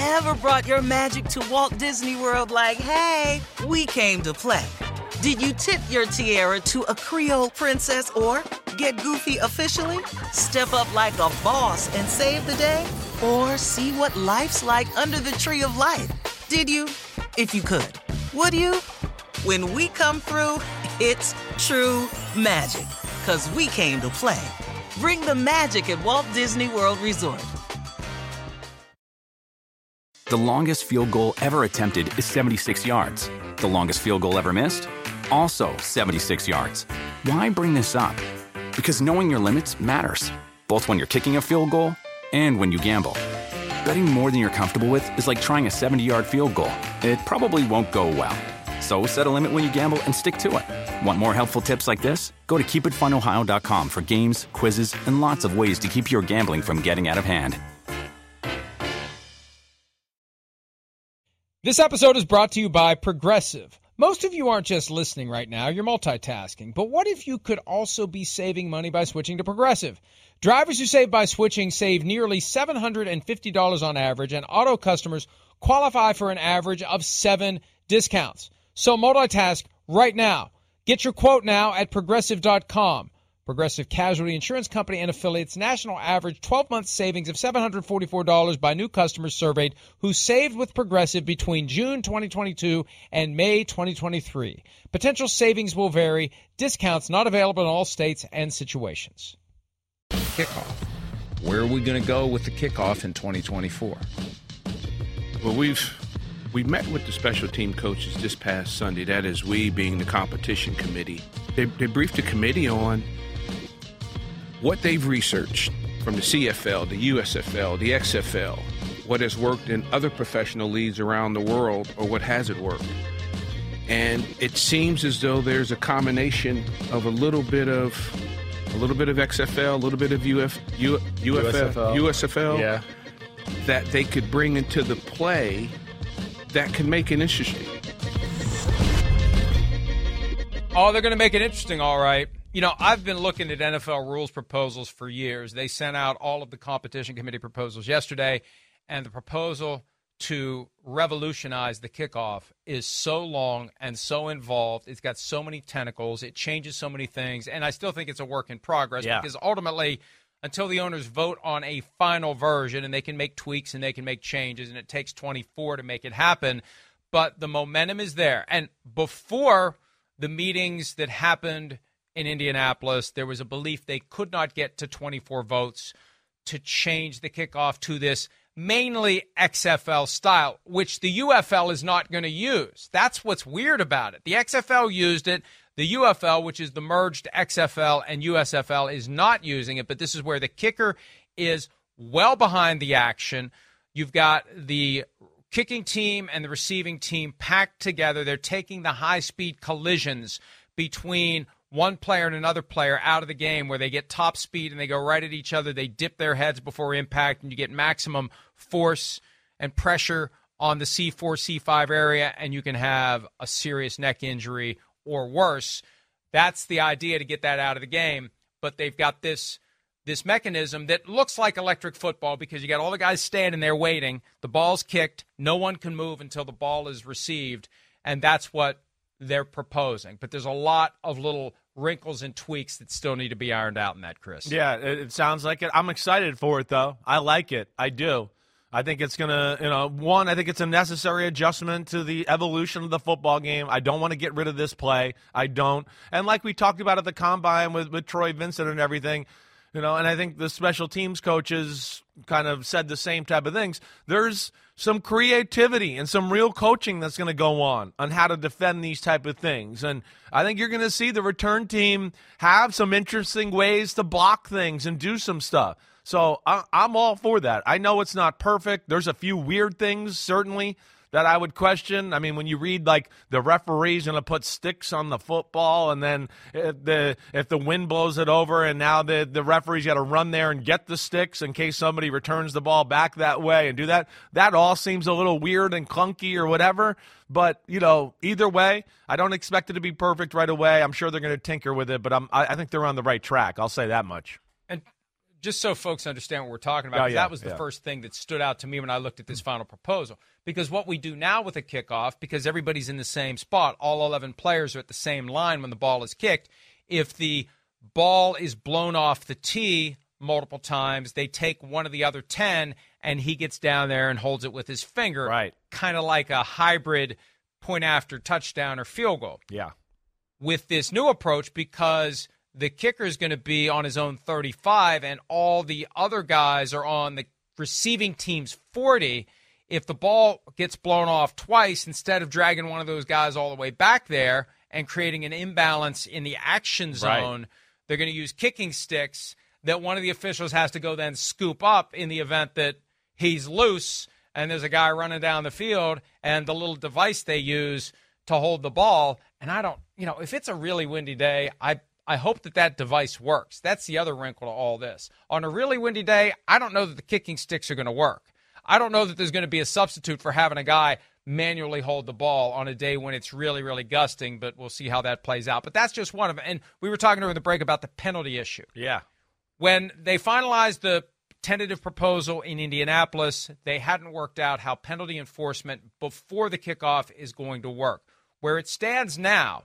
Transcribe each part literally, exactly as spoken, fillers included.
ever brought your magic to Walt Disney World like, hey, we came to play? Did you tip your tiara to a Creole princess or get goofy officially? Step up like a boss and save the day? Or see what life's like under the tree of life? Did you? If you could. Would you? When we come through, it's true magic. 'Cause we came to play. Bring the magic at Walt Disney World Resort. The longest field goal ever attempted is seventy-six yards. The longest field goal ever missed? Also seventy-six yards. Why bring this up? Because knowing your limits matters, both when you're kicking a field goal and when you gamble. Betting more than you're comfortable with is like trying a seventy-yard field goal. It probably won't go well. So set a limit when you gamble and stick to it. Want more helpful tips like this? Go to keep it fun ohio dot com for games, quizzes, and lots of ways to keep your gambling from getting out of hand. This episode is brought to you by Progressive. Most of you aren't just listening right now, you're multitasking. But what if you could also be saving money by switching to Progressive? Drivers who save by switching save nearly seven hundred fifty dollars on average, and auto customers qualify for an average of seven discounts. So multitask right now. Get your quote now at Progressive dot com. Progressive Casualty Insurance Company and affiliates. National average twelve-month savings of seven hundred forty-four dollars by new customers surveyed who saved with Progressive between June twenty twenty-two and May twenty twenty-three. Potential savings will vary. Discounts not available in all states and situations. Kickoff. Where are we going to go with the kickoff in twenty twenty-four? Well, we've we met with the special team coaches this past Sunday. That is, we being the competition committee. They, they briefed the committee on what they've researched from the C F L, the U S F L, the X F L, what has worked in other professional leagues around the world, or what hasn't worked. And it seems as though there's a combination of a little bit of a little bit of X F L, a little bit of U F, U, U F L, U S F L, yeah, that they could bring into the play that can make it interesting. Oh, they're going to make it interesting, all right. You know, I've been looking at N F L rules proposals for years. They sent out all of the competition committee proposals yesterday, and the proposal to revolutionize the kickoff is so long and so involved. It's got so many tentacles. It changes so many things, and I still think it's a work in progress yeah. because ultimately, until the owners vote on a final version, and they can make tweaks and they can make changes, and it takes twenty-four to make it happen, but the momentum is there. And before the meetings that happened in Indianapolis, there was a belief they could not get to twenty-four votes to change the kickoff to this mainly X F L style, which the U F L is not going to use. That's what's weird about it. The X F L used it. The U F L, which is the merged X F L and U S F L, is not using it, but this is where the kicker is well behind the action. You've got the kicking team and the receiving team packed together. They're taking the high-speed collisions between one player and another player out of the game where they get top speed and they go right at each other. They dip their heads before impact, and you get maximum force and pressure on the C four, C five area, and you can have a serious neck injury or worse. That's the idea, to get that out of the game. But they've got this this mechanism that looks like electric football because you got all the guys standing there waiting. The ball's kicked. No one can move until the ball is received, and that's what they're proposing. But there's a lot of little wrinkles and tweaks that still need to be ironed out in that, Chris. Yeah, it, it sounds like it. I'm excited for it, though. I like it. I do. I think it's going to, you know, one, I think it's a necessary adjustment to the evolution of the football game. I don't want to get rid of this play. I don't. And like we talked about at the Combine with, with Troy Vincent and everything, you know, and I think the special teams coaches kind of said the same type of things. There's some creativity and some real coaching that's going to go on on how to defend these type of things. And I think you're going to see the return team have some interesting ways to block things and do some stuff. So I, I'm all for that. I know it's not perfect. There's a few weird things, certainly, that I would question. I mean, when you read, like, the referee's going to put sticks on the football, and then if the if the wind blows it over, and now the, the referee's got to run there and get the sticks in case somebody returns the ball back that way and do that, that all seems a little weird and clunky or whatever. But, you know, either way, I don't expect it to be perfect right away. I'm sure they're going to tinker with it, but I'm, I, I think they're on the right track. I'll say that much. And just so folks understand what we're talking about, Oh, 'cause yeah, that was the yeah. first thing that stood out to me when I looked at this final proposal. Because what we do now with a kickoff, because everybody's in the same spot, all eleven players are at the same line when the ball is kicked. If the ball is blown off the tee multiple times, they take one of the other ten, and he gets down there and holds it with his finger. Right. Kind of like a hybrid point after touchdown or field goal. Yeah. With this new approach, because the kicker is going to be on his own thirty-five and all the other guys are on the receiving team's forty, if the ball gets blown off twice, instead of dragging one of those guys all the way back there and creating an imbalance in the action zone, right, they're going to use kicking sticks that one of the officials has to go then scoop up in the event that he's loose and there's a guy running down the field, and the little device they use to hold the ball. And I don't, you know, if it's a really windy day, I I hope that that device works. That's the other wrinkle to all this. On a really windy day, I don't know that the kicking sticks are going to work. I don't know that there's going to be a substitute for having a guy manually hold the ball on a day when it's really, really gusting, but we'll see how that plays out. But that's just one of them. And we were talking during the break about the penalty issue. Yeah. When they finalized the tentative proposal in Indianapolis, they hadn't worked out how penalty enforcement before the kickoff is going to work. Where it stands now,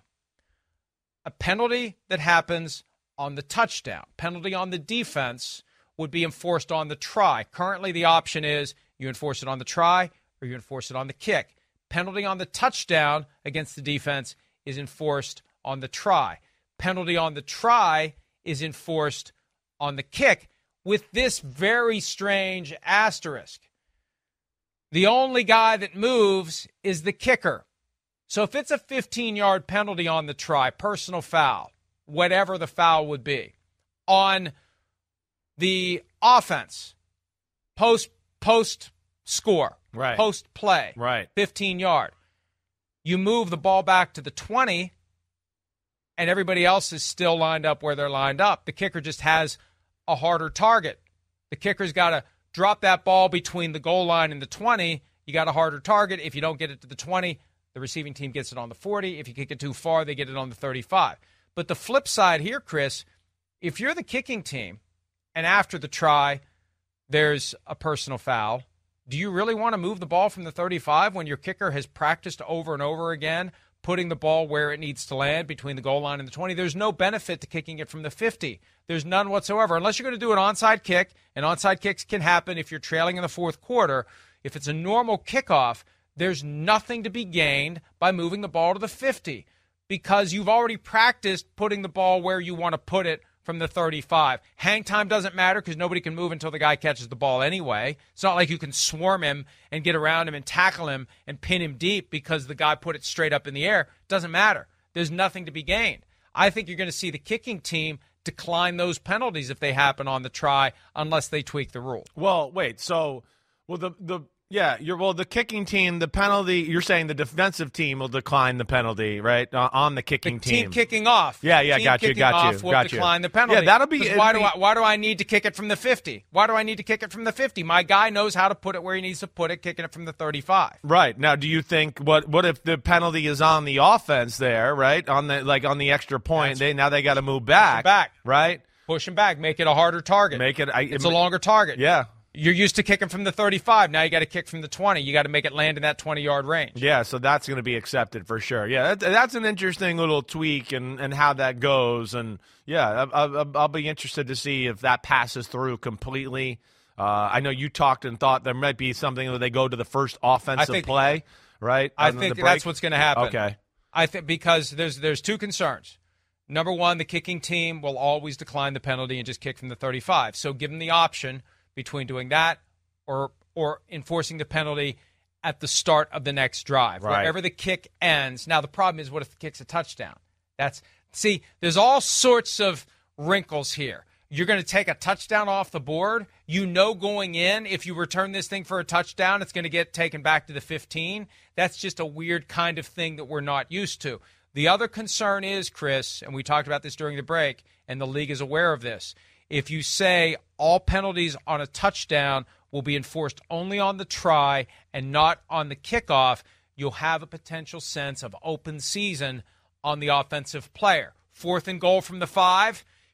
a penalty that happens on the touchdown, penalty on the defense, would be enforced on the try. Currently, the option is you enforce it on the try or you enforce it on the kick. Penalty on the touchdown against the defense is enforced on the try. Penalty on the try is enforced on the kick, with this very strange asterisk. The only guy that moves is the kicker. So if it's a fifteen-yard penalty on the try, personal foul, whatever the foul would be, on the offense, post post score, right, post play, right, fifteen-yard, you move the ball back to the twenty, and everybody else is still lined up where they're lined up. The kicker just has a harder target. The kicker's got to drop that ball between the goal line and the twenty. You got a harder target. If you don't get it to the twenty, the receiving team gets it on the forty. If you kick it too far, they get it on the thirty-five. But the flip side here, Chris, if you're the kicking team and after the try there's a personal foul, do you really want to move the ball from the thirty-five when your kicker has practiced over and over again putting the ball where it needs to land between the goal line and the twenty? There's no benefit to kicking it from the fifty. There's none whatsoever, unless you're going to do an onside kick, and onside kicks can happen if you're trailing in the fourth quarter. If it's a normal kickoff, there's nothing to be gained by moving the ball to the fifty because you've already practiced putting the ball where you want to put it from the thirty-five. Hang time doesn't matter because nobody can move until the guy catches the ball anyway. It's not like you can swarm him and get around him and tackle him and pin him deep because the guy put it straight up in the air. Doesn't matter. There's nothing to be gained. I think you're going to see the kicking team decline those penalties if they happen on the try unless they tweak the rule. Well, wait. So, well, the the yeah, you're well, the kicking team, the penalty. You're saying the defensive team will decline the penalty, right? Uh, on the kicking the team. team kicking off. Yeah, yeah, team got you, got you, off will got you. decline the penalty. Yeah, that'll be. Why be, do I? Why do I need to kick it from the fifty? Why do I need to kick it from the fifty? My guy knows how to put it where he needs to put it, kicking it from the thirty-five. Right. Now, do you think what what if the penalty is on the offense there, right? On the like on the extra point, That's, they now they got to move back, back, right? Push him back, make it a harder target. Make it. I, it's it, a longer target. Yeah. You're used to kicking from the thirty-five. Now you got to kick from the twenty. You got to make it land in that twenty-yard range. Yeah, so that's going to be accepted for sure. Yeah, that, that's an interesting little tweak and, and how that goes. And, yeah, I, I, I'll be interested to see if that passes through completely. Uh, I know you talked and thought there might be something where they go to the first offensive think, play, right? I think that's what's going to happen. Okay. I think because there's there's two concerns. Number one, the kicking team will always decline the penalty and just kick from the thirty-five. So give them the option between doing that or or enforcing the penalty at the start of the next drive, right, wherever the kick ends. Now, the problem is, what if the kick's a touchdown? That's see, there's all sorts of wrinkles here. You're going to take a touchdown off the board. You know going in, if you return this thing for a touchdown, it's going to get taken back to the fifteen. That's just a weird kind of thing that we're not used to. The other concern is, Chris, and we talked about this during the break, and the league is aware of this, if you say all penalties on a touchdown will be enforced only on the try and not on the kickoff, you'll have a potential sense of open season on the offensive player. Fourth and goal from the five,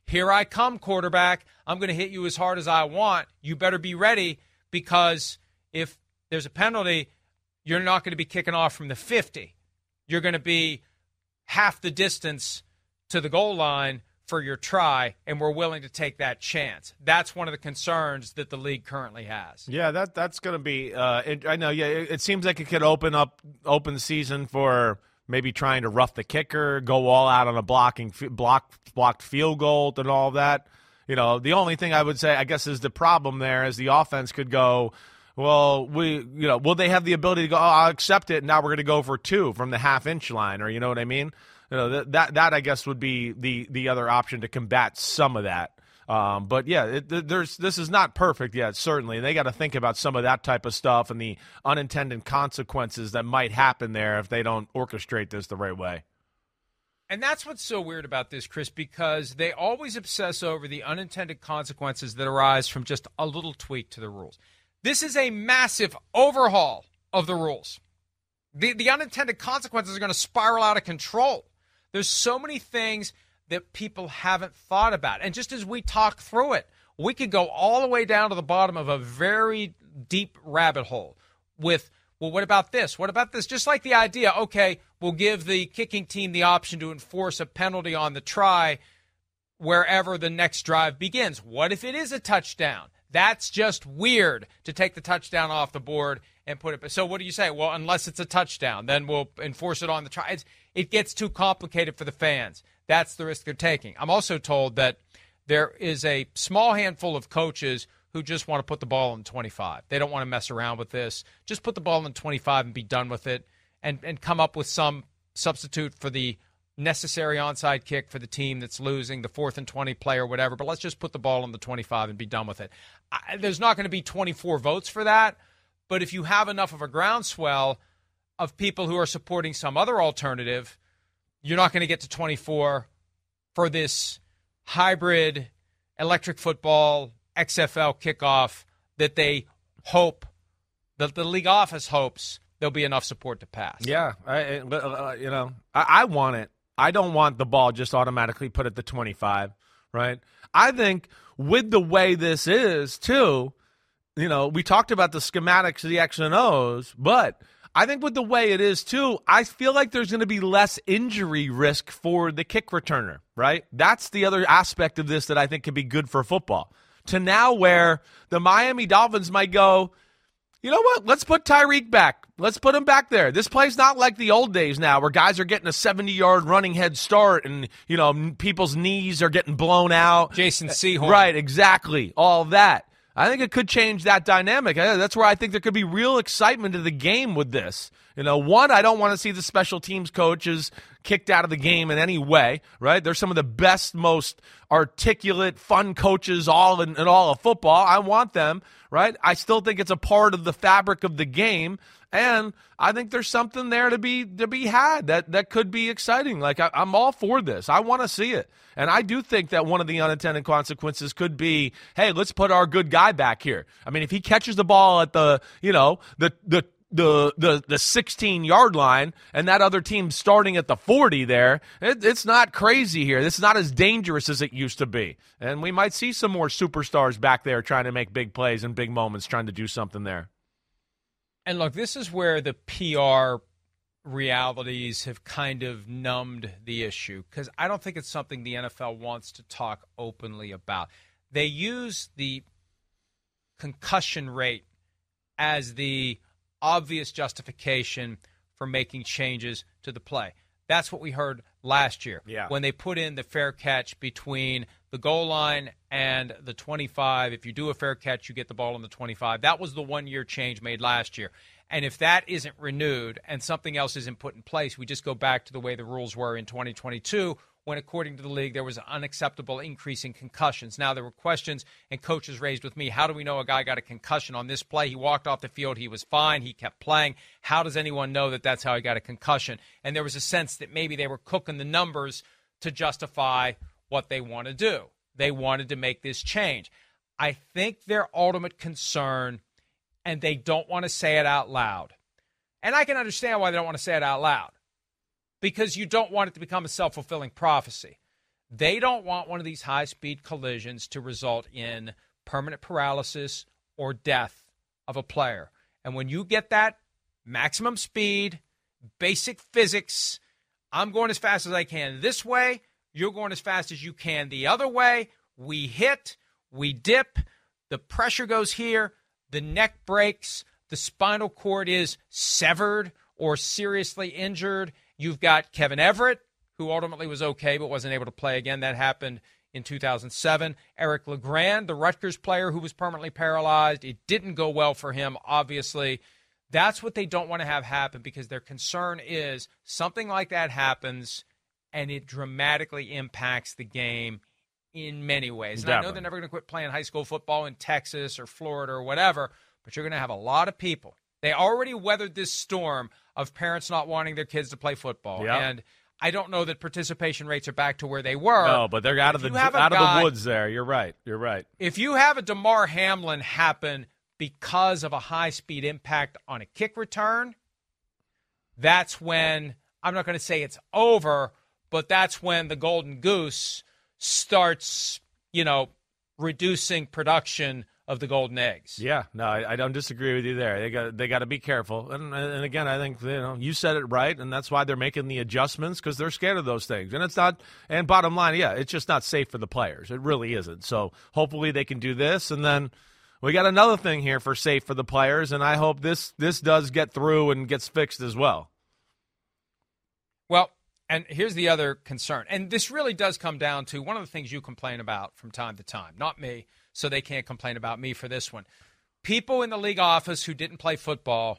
here I come, quarterback. I'm going to hit you as hard as I want. You better be ready, because if there's a penalty, you're not going to be kicking off from the fifty. You're going to be half the distance to the goal line for your try, and we're willing to take that chance. That's one of the concerns that the league currently has. Yeah, that that's going to be uh, – I know, yeah, it, it seems like it could open up open the season for maybe trying to rough the kicker, go all out on a blocking block, blocked field goal and all that. You know, the only thing I would say, I guess, is the problem there is the offense could go – well, we, you know, will they have the ability to go, oh, I'll accept it, and now we're going to go for two from the half-inch line, or you know what I mean? You know, that, that, that I guess, would be the, the other option to combat some of that. Um, but, yeah, it, there's this is not perfect yet, certainly. They got to think about some of that type of stuff and the unintended consequences that might happen there if they don't orchestrate this the right way. And that's what's so weird about this, Chris, because they always obsess over the unintended consequences that arise from just a little tweak to the rules. This is a massive overhaul of the rules. The, the unintended consequences are going to spiral out of control. There's so many things that people haven't thought about. And just as we talk through it, we could go all the way down to the bottom of a very deep rabbit hole with, well, what about this? What about this? Just like the idea, okay, we'll give the kicking team the option to enforce a penalty on the try wherever the next drive begins. What if it is a touchdown? That's just weird to take the touchdown off the board and put it. So what do you say? Well, unless it's a touchdown, then we'll enforce it on the try. It's, it gets too complicated for the fans. That's the risk they're taking. I'm also told that there is a small handful of coaches who just want to put the ball in twenty-five. They don't want to mess around with this. Just put the ball in twenty-five and be done with it, and, and come up with some substitute for the necessary onside kick for the team that's losing, the fourth and twenty play or whatever, but let's just put the ball on the twenty-five and be done with it. I, there's not going to be twenty-four votes for that, but if you have enough of a groundswell of people who are supporting some other alternative, you're not going to get to twenty-four for this hybrid electric football X F L kickoff that they hope, that the league office hopes there'll be enough support to pass. Yeah, I, uh, you know, I, I want it. I don't want the ball just automatically put at the twenty-five, right? I think with the way this is, too, you know, we talked about the schematics of the X and O's, but I think with the way it is, too, I feel like there's going to be less injury risk for the kick returner, right? That's the other aspect of this that I think could be good for football. To now where the Miami Dolphins might go, you know what? Let's put Tyreek back. Let's put him back there. This play's not like the old days now where guys are getting a seventy-yard running head start and, you know, people's knees are getting blown out. Jason Sehorn. Right, exactly. All that. I think it could change that dynamic. That's where I think there could be real excitement to the game with this. You know, one, I don't want to see the special teams coaches kicked out of the game in any way, right? They're some of the best, most articulate, fun coaches all in, in all of football. I want them, right? I still think it's a part of the fabric of the game, and I think there's something there to be to be had that, that could be exciting. Like, I, I'm all for this. I want to see it. And I do think that one of the unintended consequences could be, hey, let's put our good guy back here. I mean, if he catches the ball at the, you know, the the the the the sixteen-yard line and that other team's starting at the forty there, it, it's not crazy here. This is not as dangerous as it used to be. And we might see some more superstars back there trying to make big plays and big moments, trying to do something there. And look, this is where the P R realities have kind of numbed the issue, because I don't think it's something the N F L wants to talk openly about. They use the concussion rate as the obvious justification for making changes to the play. That's what we heard last year yeah. when they put in the fair catch between the goal line and the twenty-five. If you do a fair catch, you get the ball on the twenty-five. That was the one-year change made last year. And if that isn't renewed and something else isn't put in place, we just go back to the way the rules were in twenty twenty-two when, according to the league, there was an unacceptable increase in concussions. Now, there were questions and coaches raised with me, how do we know a guy got a concussion on this play? He walked off the field. He was fine. He kept playing. How does anyone know that that's how he got a concussion? And there was a sense that maybe they were cooking the numbers to justify what they want to do. They wanted to make this change. I think their ultimate concern, and they don't want to say it out loud, and I can understand why they don't want to say it out loud, because you don't want it to become a self-fulfilling prophecy. They don't want one of these high-speed collisions to result in permanent paralysis or death of a player. And when you get that maximum speed, basic physics, I'm going as fast as I can this way, you're going as fast as you can the other way, we hit, we dip, the pressure goes here, the neck breaks, the spinal cord is severed or seriously injured. You've got Kevin Everett, who ultimately was okay but wasn't able to play again. That happened in two thousand seven. Eric LeGrand, the Rutgers player who was permanently paralyzed. It didn't go well for him, obviously. That's what they don't want to have happen because their concern is something like that happens and it dramatically impacts the game in many ways. And Definitely. I know they're never going to quit playing high school football in Texas or Florida or whatever, but you're going to have a lot of people. They already weathered this storm of parents not wanting their kids to play football. Yep. And I don't know that participation rates are back to where they were. No, but they're out of the out guy, of the woods there. You're right. You're right. If you have a DeMar Hamlin happen because of a high-speed impact on a kick return, that's when, I'm not going to say it's over, but that's when the golden goose starts, you know, reducing production of the golden eggs. Yeah, no, I, I don't disagree with you there. They got they got to be careful. And and again, I think you know you said it right, and that's why they're making the adjustments because they're scared of those things. And it's not. And bottom line, yeah, it's just not safe for the players. It really isn't. So hopefully they can do this, and then we got another thing here for safe for the players, and I hope this this does get through and gets fixed as well. Well, and here's the other concern, and this really does come down to one of the things you complain about from time to time, not me. So they can't complain about me for this one. People in the league office who didn't play football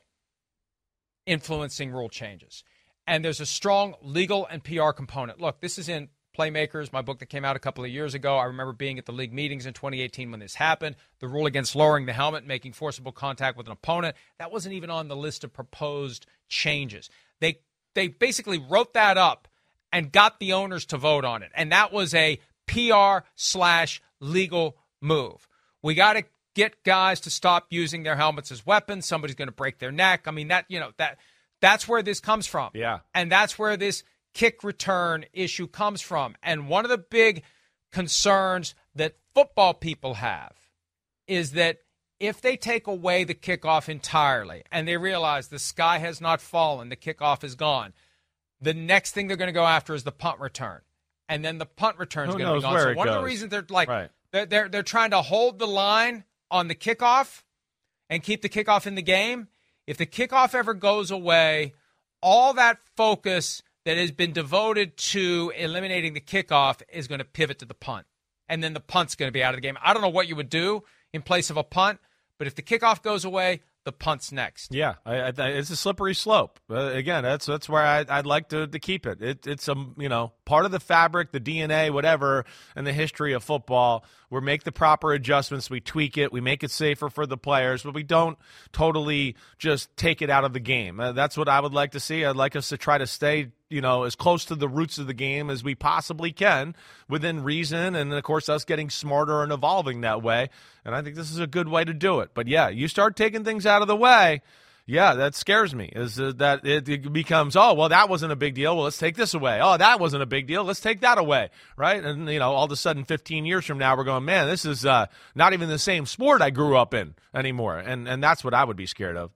influencing rule changes. And there's a strong legal and P R component. Look, this is in Playmakers, my book that came out a couple of years ago. I remember being at the league meetings in twenty eighteen when this happened. The rule against lowering the helmet, making forcible contact with an opponent, that wasn't even on the list of proposed changes. They they basically wrote that up and got the owners to vote on it. And that was a P R slash legal move. We got to get guys to stop using their helmets as weapons. Somebody's going to break their neck. I mean, that, you know, that that's where this comes from. Yeah. And that's where this kick return issue comes from. And one of the big concerns that football people have is that if they take away the kickoff entirely and they realize the sky has not fallen, the kickoff is gone, the next thing they're going to go after is the punt return. And then the punt return is going to be gone. So one of the reasons they're like, right. They're, they're, they're trying to hold the line on the kickoff and keep the kickoff in the game. If the kickoff ever goes away, all that focus that has been devoted to eliminating the kickoff is going to pivot to the punt. And then the punt's going to be out of the game. I don't know what you would do in place of a punt, but if the kickoff goes away, the punt's next. Yeah, I, I, it's a slippery slope. Uh, again, that's that's where I, I'd like to, to keep it. it. It's a you know part of the fabric, the D N A, whatever, and the history of football. We make the proper adjustments, we tweak it, we make it safer for the players, but we don't totally just take it out of the game. Uh, that's what I would like to see. I'd like us to try to stay, you know, as close to the roots of the game as we possibly can within reason, and of course us getting smarter and evolving that way. And I think this is a good way to do it. But yeah, you start taking things out of the way, yeah, that scares me, is uh, that it, it becomes, oh, well, that wasn't a big deal. Well, let's take this away. Oh, that wasn't a big deal. Let's take that away, right? And, you know, all of a sudden fifteen years from now, we're going, man, this is uh, not even the same sport I grew up in anymore. And, and that's what I would be scared of.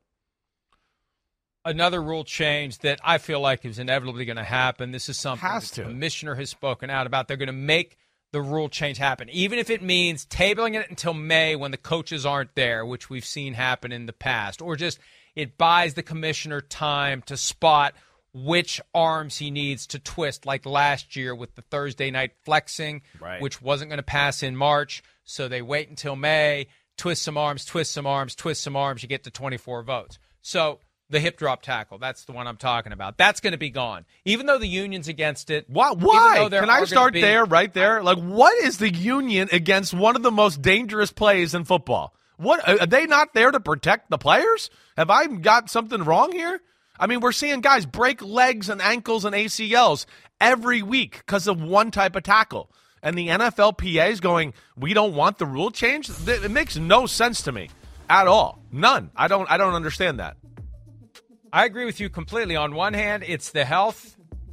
Another rule change that I feel like is inevitably going to happen. This is something Has that to. the commissioner has spoken out about. They're going to make the rule change happen, even if it means tabling it until May when the coaches aren't there, which we've seen happen in the past, or just it buys the commissioner time to spot which arms he needs to twist, like last year with the Thursday night flexing, right. which wasn't going to pass in March. So they wait until May, twist some arms, twist some arms, twist some arms. You get to twenty-four votes. So the hip drop tackle, that's the one I'm talking about. That's going to be gone, even though the union's against it. Why? Why? Can I start be, there, right there? Like, what is the union against one of the most dangerous plays in football? What are they not there to protect the players? Have I got something wrong here? I mean, we're seeing guys break legs and ankles and A C Ls every week because of one type of tackle. And the N F L P A is going, we don't want the rule change? It makes no sense to me at all. None. I don't I don't understand that. I agree with you completely. On one hand, it's the health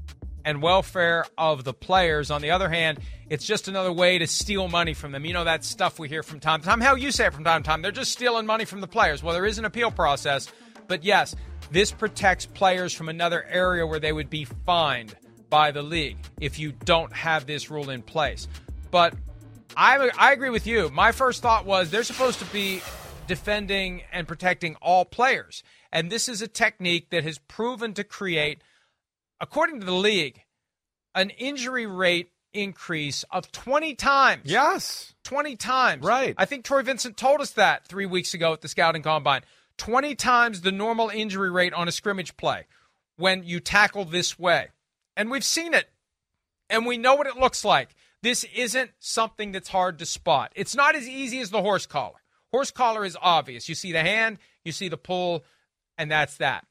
and welfare of the players. On the other hand, it's just another way to steal money from them. You know that stuff we hear from time to time. How you say it from time to time. They're just stealing money from the players. Well, there is an appeal process. But yes, this protects players from another area where they would be fined by the league if you don't have this rule in place. But I, I agree with you. My first thought was they're supposed to be defending and protecting all players. And this is a technique that has proven to create, according to the league, an injury rate increase of twenty times. Yes. twenty times. Right. I think Troy Vincent told us that three weeks ago at the Scouting Combine. twenty times the normal injury rate on a scrimmage play when you tackle this way. And we've seen it. And we know what it looks like. This isn't something that's hard to spot. It's not as easy as the horse collar. Horse collar is obvious. You see the hand, you see the pull, and that's that.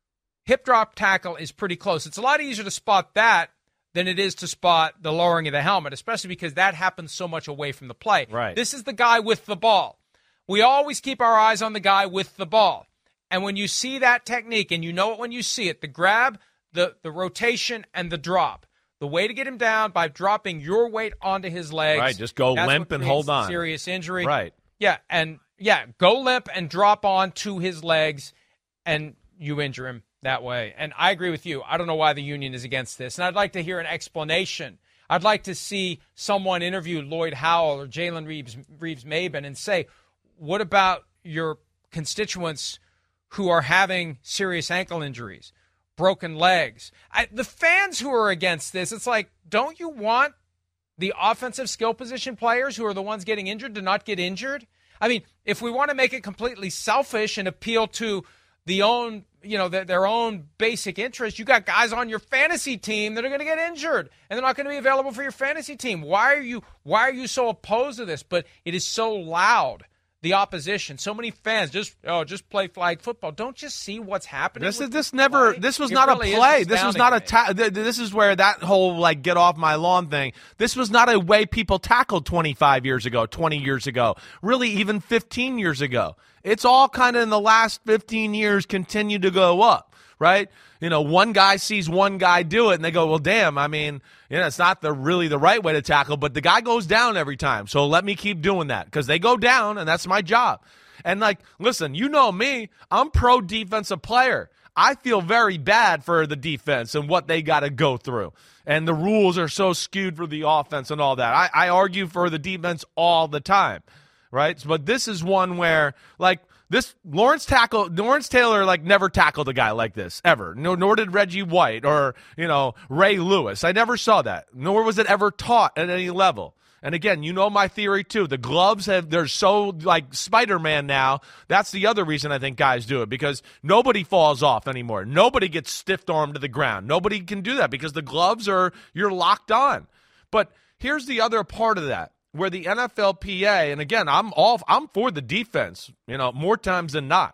Hip drop tackle is pretty close. It's a lot easier to spot that than it is to spot the lowering of the helmet, especially because that happens so much away from the play. Right. This is the guy with the ball. We always keep our eyes on the guy with the ball. And when you see that technique, and you know it when you see it, the grab, the, the rotation, and the drop, the way to get him down by dropping your weight onto his legs. Right, just go that's limp what and creates hold on. Serious injury. Right. Yeah, and yeah, go limp and drop onto his legs, and you injure him that way. And I agree with you. I don't know why the union is against this. And I'd like to hear an explanation. I'd like to see someone interview Lloyd Howell or Jalen Reeves, Reeves-Maben and say, what about your constituents who are having serious ankle injuries, broken legs? I, the fans who are against this, it's like, don't you want the offensive skill position players who are the ones getting injured to not get injured? I mean, if we want to make it completely selfish and appeal to the own, you know, their, their own basic interest, you got guys on your fantasy team that are going to get injured and they're not going to be available for your fantasy team. Why are you why are you so opposed to this? But it is so loud. The opposition, so many fans just oh just play flag football. Don't just see what's happening. This is this play? never. This was It not really a is play. This was not a. astounding to me. Ta- this is where that whole like get off my lawn thing. This was not a way people tackled twenty-five years ago, twenty years ago, really even fifteen years ago. It's all kind of in the last fifteen years continue to go up, right? You know, one guy sees one guy do it, and they go, well, damn, I mean, you know, it's not the really the right way to tackle, but the guy goes down every time, so let me keep doing that because they go down, and that's my job. And, like, listen, you know me. I'm pro-defensive player. I feel very bad for the defense and what they got to go through. And the rules are so skewed for the offense and all that. I, I argue for the defense all the time, right? But this is one where, like, this Lawrence tackle, Lawrence Taylor, like, never tackled a guy like this, ever. No, nor did Reggie White or, you know, Ray Lewis. I never saw that. Nor was it ever taught at any level. And again, you know my theory too. The gloves have, they're so like Spider-Man now. That's the other reason I think guys do it, because nobody falls off anymore. Nobody gets stiff-armed to the ground. Nobody can do that because the gloves are, you're locked on. But here's the other part of that, where the N F L P A, and again, I'm all, I'm for the defense, you know, more times than not.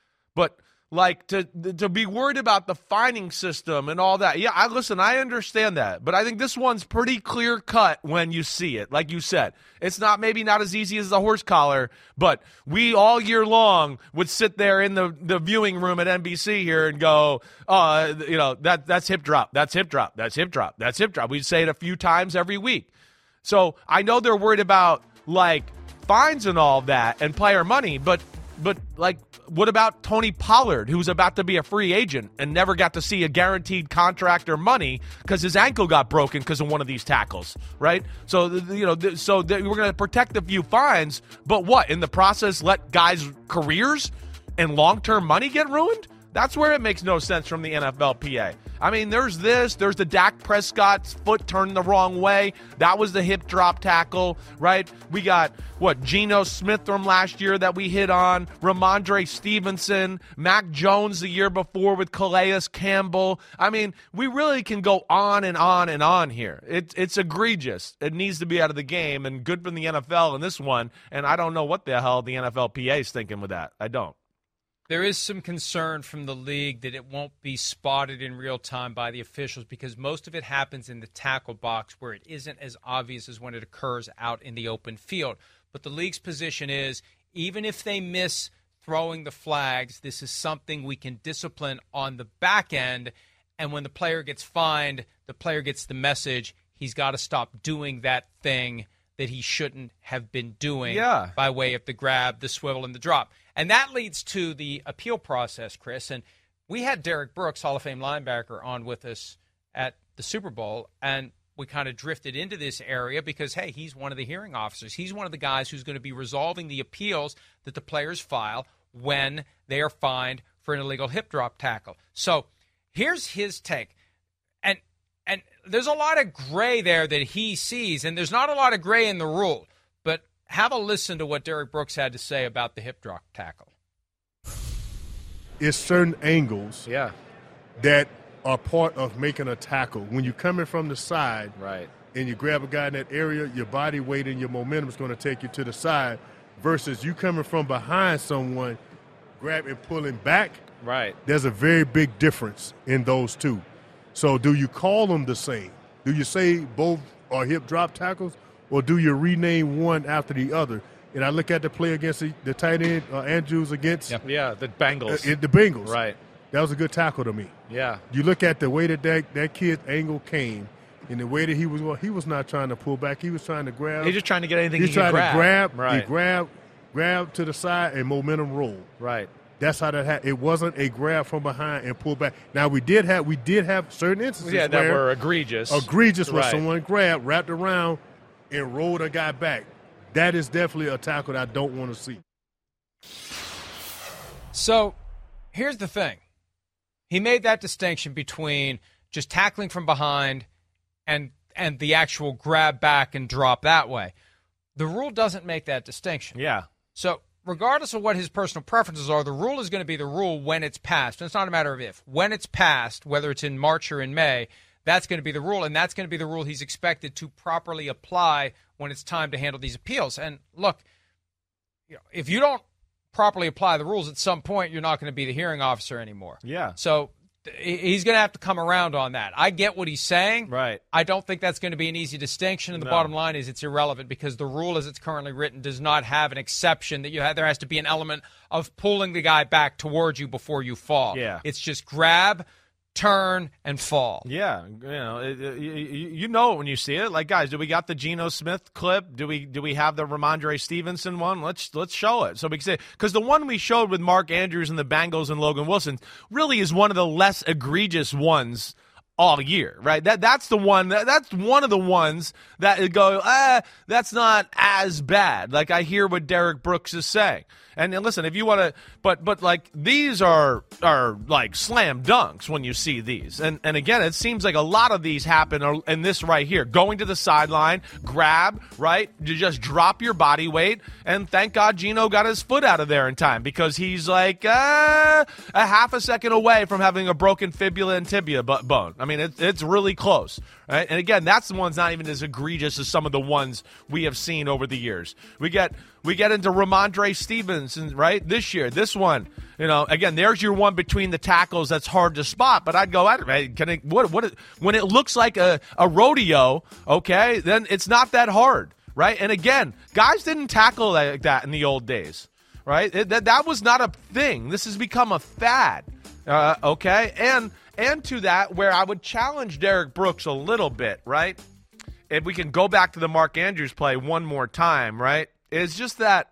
But like to to be worried about the fining system and all that. Yeah, I listen, I understand that. But I think this one's pretty clear cut when you see it. Like you said, it's not maybe not as easy as the horse collar, but we all year long would sit there in the, the viewing room at N B C here and go, uh, you know, that that's hip drop, that's hip drop, that's hip drop, that's hip drop. We'd say it a few times every week. So I know they're worried about like fines and all that and player money, but but like what about Tony Pollard, who's about to be a free agent and never got to see a guaranteed contract or money because his ankle got broken because of one of these tackles, right? So, you know, so we're going to protect a few fines, but what, in the process, let guys' careers and long-term money get ruined? That's where it makes no sense from the N F L P A. I mean, there's this. There's the Dak Prescott's foot turned the wrong way. That was the hip drop tackle, right? We got, what, Geno Smith from last year that we hit on, Ramondre Stevenson, Mac Jones the year before with Calais Campbell. I mean, we really can go on and on and on here. It, it's egregious. It needs to be out of the game, and good for the N F L in this one, and I don't know what the hell the N F L P A is thinking with that. I don't. There is some concern from the league that it won't be spotted in real time by the officials because most of it happens in the tackle box where it isn't as obvious as when it occurs out in the open field. But the league's position is even if they miss throwing the flags, this is something we can discipline on the back end, And when the player gets fined, the player gets the message he's got to stop doing that thing that he shouldn't have been doing yeah. by way of the grab, the swivel, and the drop. And that leads to the appeal process, Chris. And we had Derek Brooks, Hall of Fame linebacker, on with us at the Super Bowl, and we kind of drifted into this area because, hey, he's one of the hearing officers. He's one of the guys who's going to be resolving the appeals that the players file when they are fined for an illegal hip drop tackle. So here's his take. And and there's a lot of gray there that he sees, and there's not a lot of gray in the rule. But have a listen to what Derek Brooks had to say about the hip drop tackle. It's certain angles yeah. that are part of making a tackle. When you're coming from the side right. and you grab a guy in that area, your body weight and your momentum is going to take you to the side versus you coming from behind someone, grabbing and pulling back. Right. There's a very big difference in those two. So do you call them the same? Do you say both are hip drop tackles, or do you rename one after the other? And I look at the play against the, the tight end, uh, Andrews against yep. yeah, the Bengals. Uh, the Bengals. Right. That was a good tackle to me. Yeah. You look at the way that that, that kid's angle came and the way that he was going, he was not trying to pull back. He was trying to grab. He's just trying to get anything He's he trying can grab. to grab. Right. He grab, grab to the side and momentum roll. Right. That's how that happened. It wasn't a grab from behind and pull back. Now we did have we did have certain instances yeah, that where were egregious. Egregious where right. someone grabbed, wrapped around, and rolled a guy back. That is definitely a tackle that I don't want to see. So here's the thing. He made that distinction between just tackling from behind and and the actual grab back and drop that way. The rule doesn't make that distinction. Yeah. So regardless of what his personal preferences are, the rule is going to be the rule when it's passed. And it's not a matter of if. When it's passed, whether it's in March or in May, that's going to be the rule, and that's going to be the rule he's expected to properly apply when it's time to handle these appeals. And look, you know, if you don't properly apply the rules, at some point you're not going to be the hearing officer anymore. Yeah. So he's going to have to come around on that. I get what he's saying. Right. I don't think that's going to be an easy distinction, and the No. bottom line is it's irrelevant because the rule as it's currently written does not have an exception that you have. There has to be an element of pulling the guy back towards you before you fall. Yeah. It's just grab, turn, and fall. Yeah, you know, it, it, you, you know it when you see it. Like, guys, do we got the Geno Smith clip? Do we do we have the Ramondre Stevenson one? Let's let's show it. So we can say, because the one we showed with Mark Andrews and the Bengals and Logan Wilson really is one of the less egregious ones all year, right? That that's the one that, that's one of the ones that go, ah, that's not as bad. Like, I hear what Derek Brooks is saying. And, and listen, if you want to, but but like these are are like slam dunks when you see these. And and again, it seems like a lot of these happen in this right here. Going to the sideline, grab, right? You just drop your body weight, and thank God Geno got his foot out of there in time because he's like uh, a half a second away from having a broken fibula and tibia bone. I mean, it, it's really close, right? And again, that's the one's not even as egregious as some of the ones we have seen over the years. We get we get into Ramondre Stevenson, right? This year, this one, you know, again, there's your one between the tackles that's hard to spot. But I'd go at it, right? Can it, what what when it looks like a, a rodeo, okay, then it's not that hard, right? And again, guys didn't tackle like that in the old days, right? It, that that was not a thing. This has become a fad, uh, okay? And and to that, where I would challenge Derek Brooks a little bit, right? If we can go back to the Mark Andrews play one more time, right? It's just that,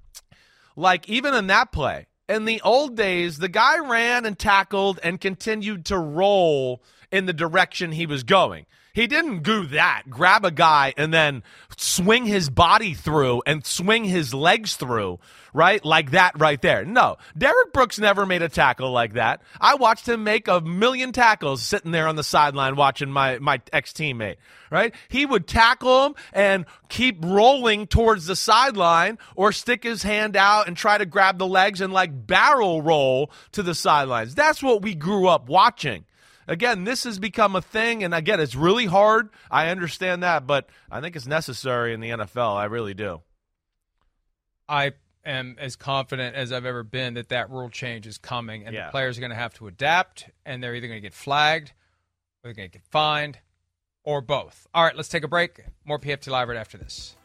like, even in that play, in the old days, the guy ran and tackled and continued to roll in the direction he was going. He didn't do that, grab a guy and then swing his body through and swing his legs through, right? Like that right there. No, Derek Brooks never made a tackle like that. I watched him make a million tackles sitting there on the sideline watching my, my ex-teammate, right? He would tackle him and keep rolling towards the sideline or stick his hand out and try to grab the legs and like barrel roll to the sidelines. That's what we grew up watching. Again, this has become a thing, and again, it's really hard. I understand that, but I think it's necessary in the N F L. I really do. I am as confident as I've ever been that that rule change is coming, and Yeah. the players are going to have to adapt, and they're either going to get flagged, or they're going to get fined, or both. All right, let's take a break. More P F T Live right after this.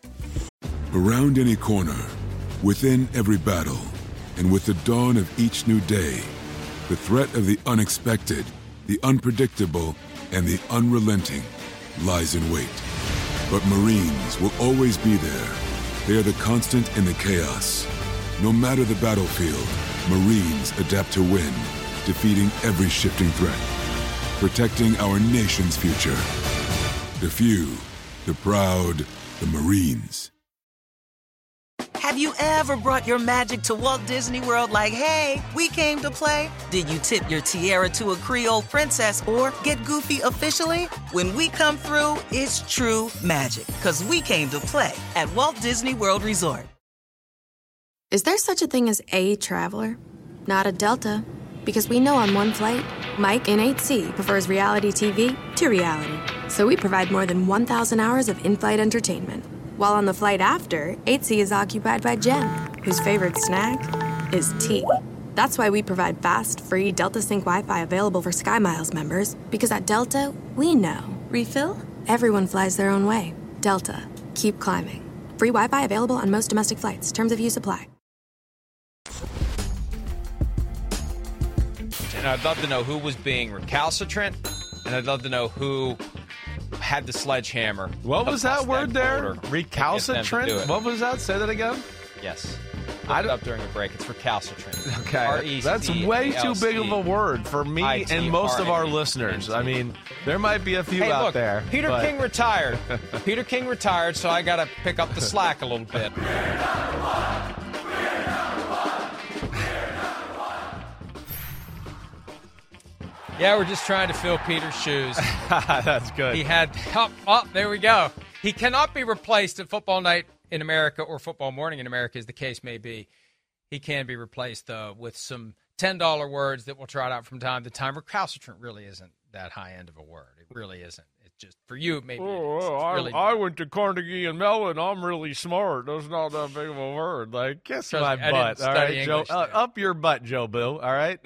Around any corner, within every battle, and with the dawn of each new day, the threat of the unexpected, the unpredictable, and the unrelenting lies in wait. But Marines will always be there. They are the constant in the chaos. No matter the battlefield, Marines adapt to win, defeating every shifting threat, protecting our nation's future. The few, the proud, the Marines. Have you ever brought your magic to Walt Disney World like, hey, we came to play? Did you tip your tiara to a Creole princess or get goofy officially? When we come through, it's true magic, because we came to play at Walt Disney World Resort. Is there such a thing as a traveler? Not a Delta. Because we know on one flight, Mike in eight C prefers reality T V to reality. So we provide more than one thousand hours of in-flight entertainment. While on the flight after, eight C is occupied by Jen, whose favorite snack is tea. That's why we provide fast, free Delta Sync Wi-Fi available for SkyMiles members, because at Delta, we know. Refill? Everyone flies their own way. Delta. Keep climbing. Free Wi-Fi available on most domestic flights. Terms of use apply. And I'd love to know who was being recalcitrant, and I'd love to know who had the sledgehammer. What was that word there? Boulder. Recalcitrant? What was that? Say that again? Yes. I looked up during a break. It's recalcitrant. Okay. That's way too big of a word for me and most of our listeners. I mean, there might be a few hey, out look, there. Peter but... King retired. Peter King retired, so I got to pick up the slack a little bit. Yeah, we're just trying to fill Peter's shoes. That's good. He had, oh, oh, there we go. He cannot be replaced at Football Night in America or Football Morning in America, as the case may be. He can be replaced, though, with some ten dollar words that we'll trot out from time to time. Recalcitrant really isn't that high end of a word. It really isn't. It's just, for you, maybe oh, it is. I, really I went to Carnegie and Mellon. I'm really smart. That's not that big of a word. Like, kiss Trust my me, I butt. didn't All study right, Joe. English Uh, there. up your butt, Joe Boo. All right?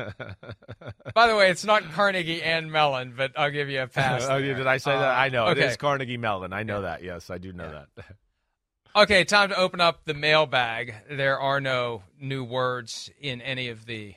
By the way, it's not Carnegie and Mellon, but I'll give you a pass. Oh, there. did I say uh, that? I know. okay. It is Carnegie Mellon. I know yeah. that. Yes, I do know yeah. that. Okay, time to open up the mailbag. There are no new words in any of the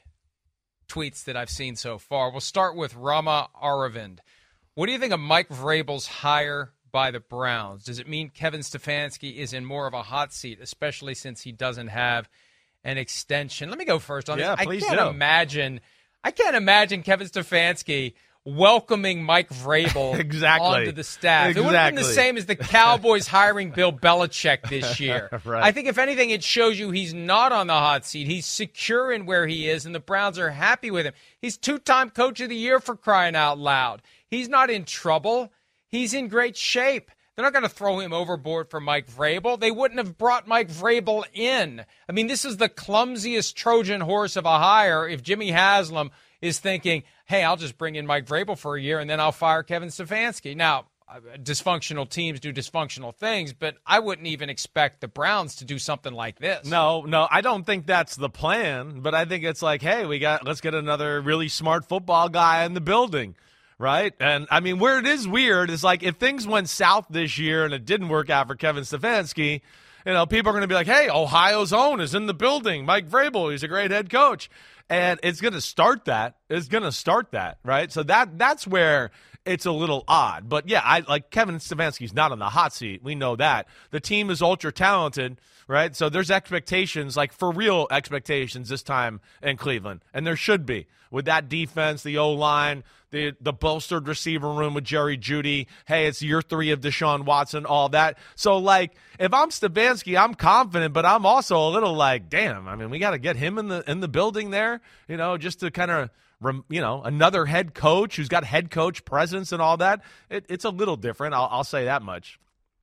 tweets that I've seen so far. We'll start with Rama Aravind. What do you think of Mike Vrabel's hire by the Browns? Does it mean Kevin Stefanski is in more of a hot seat, especially since he doesn't have an extension? Let me go first on yeah, this. Please I can't do. imagine. I can't imagine Kevin Stefanski welcoming Mike Vrabel exactly. onto the staff. Exactly. It would have been the same as the Cowboys hiring Bill Belichick this year. Right. I think, if anything, it shows you he's not on the hot seat. He's secure in where he is, and the Browns are happy with him. He's two-time Coach of the Year, for crying out loud. He's not in trouble. He's in great shape. They're not going to throw him overboard for Mike Vrabel. They wouldn't have brought Mike Vrabel in. I mean, this is the clumsiest Trojan horse of a hire if Jimmy Haslam is thinking, hey, I'll just bring in Mike Vrabel for a year and then I'll fire Kevin Stefanski. Now, dysfunctional teams do dysfunctional things, but I wouldn't even expect the Browns to do something like this. No, no, I don't think that's the plan, but I think it's like, hey, we got let's get another really smart football guy in the building. Right? And, I mean, where it is weird is, like, if things went south this year and it didn't work out for Kevin Stefanski, you know, people are going to be like, hey, Ohio's own is in the building. Mike Vrabel, he's a great head coach. And it's going to start that. It's going to start that, right? So that that's where it's a little odd. But, yeah, I like Kevin Stefanski's not on the hot seat. We know that. The team is ultra-talented, right? So there's expectations, like for real expectations this time in Cleveland. And there should be. With that defense, the O-line, the the bolstered receiver room with Jerry Jeudy, hey, it's year three of Deshaun Watson, all that. So, like, if I'm Stefanski, I'm confident, but I'm also a little like, damn, I mean, we got to get him in the in the building there, you know, just to kind of, you know, another head coach who's got head coach presence and all that. It, it's a little different, I'll, I'll say that much.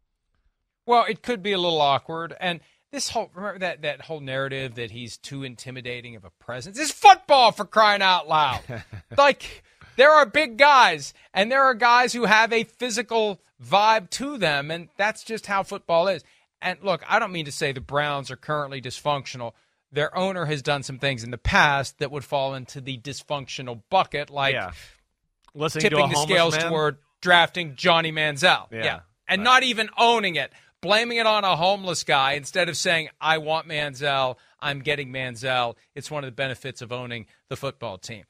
Well, it could be a little awkward, and this whole, remember that, that whole narrative that he's too intimidating of a presence? It's football, for crying out loud. Like, there are big guys, and there are guys who have a physical vibe to them, and that's just how football is. And look, I don't mean to say the Browns are currently dysfunctional. Their owner has done some things in the past that would fall into the dysfunctional bucket, like yeah. Listening tipping to a the homeless scales man. toward drafting Johnny Manziel. Yeah. yeah. And Right. not even owning it. Blaming it on a homeless guy instead of saying, I want Manziel, I'm getting Manziel. It's one of the benefits of owning the football team.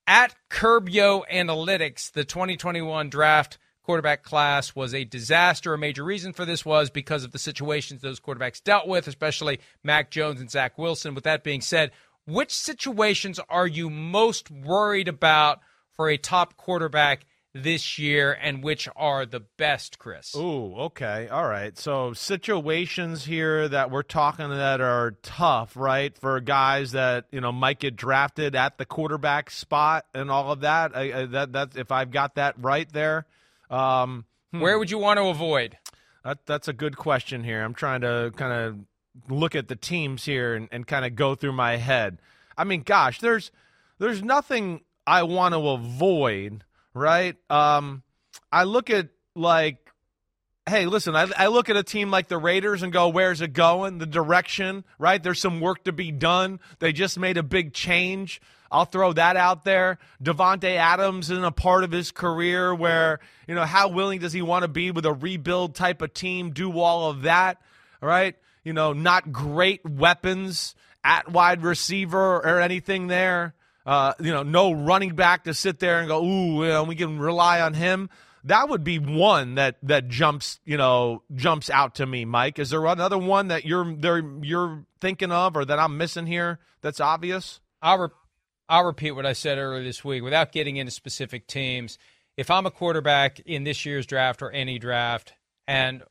At Curbio Analytics, the twenty twenty-one draft quarterback class was a disaster. A major reason for this was because of the situations those quarterbacks dealt with, especially Mac Jones and Zach Wilson. With that being said, which situations are you most worried about for a top quarterback this year, and which are the best, Chris? Ooh, okay. All right. So situations here that we're talking that are tough, right, for guys that, you know, might get drafted at the quarterback spot and all of that. I, I, that that's if I've got that right there. Um, hmm. Where would you want to avoid? That, that's a good question here. I'm trying to kind of look at the teams here and, and kind of go through my head. I mean, gosh, there's there's nothing I want to avoid. Right? Um, I look at, like, hey, listen, I, I look at a team like the Raiders and go, where's it going? The direction, right? There's some work to be done. They just made a big change. I'll throw that out there. Devontae Adams in a part of his career where, you know, how willing does he want to be with a rebuild type of team, do all of that, right? You know, not great weapons at wide receiver or anything there. Uh, you know, no running back to sit there and go, ooh, you know, we can rely on him. That would be one that that jumps, you know, jumps out to me, Mike. Is there another one that you're there you're thinking of or that I'm missing here that's obvious? I'll re- I'll repeat what I said earlier this week without getting into specific teams. If I'm a quarterback in this year's draft or any draft, and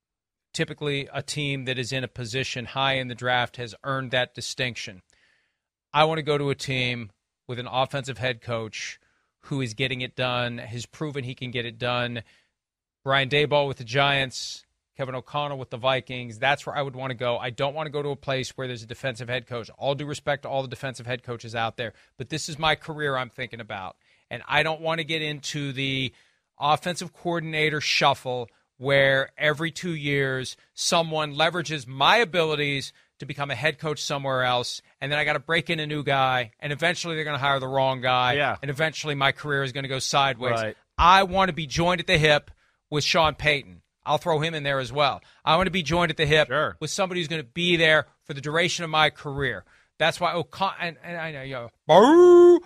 typically a team that is in a position high in the draft has earned that distinction, I want to go to a team with an offensive head coach who is getting it done, has proven he can get it done. Brian Daboll with the Giants, Kevin O'Connell with the Vikings. That's where I would want to go. I don't want to go to a place where there's a defensive head coach. All due respect to all the defensive head coaches out there, but this is my career I'm thinking about. And I don't want to get into the offensive coordinator shuffle where every two years someone leverages my abilities to become a head coach somewhere else, and then I got to break in a new guy, and eventually they're going to hire the wrong guy, yeah. and eventually my career is going to go sideways. Right. I want to be joined at the hip with Sean Payton. I'll throw him in there as well. I want to be joined at the hip sure. with somebody who's going to be there for the duration of my career. That's why O'Connell, and, and I know, you know,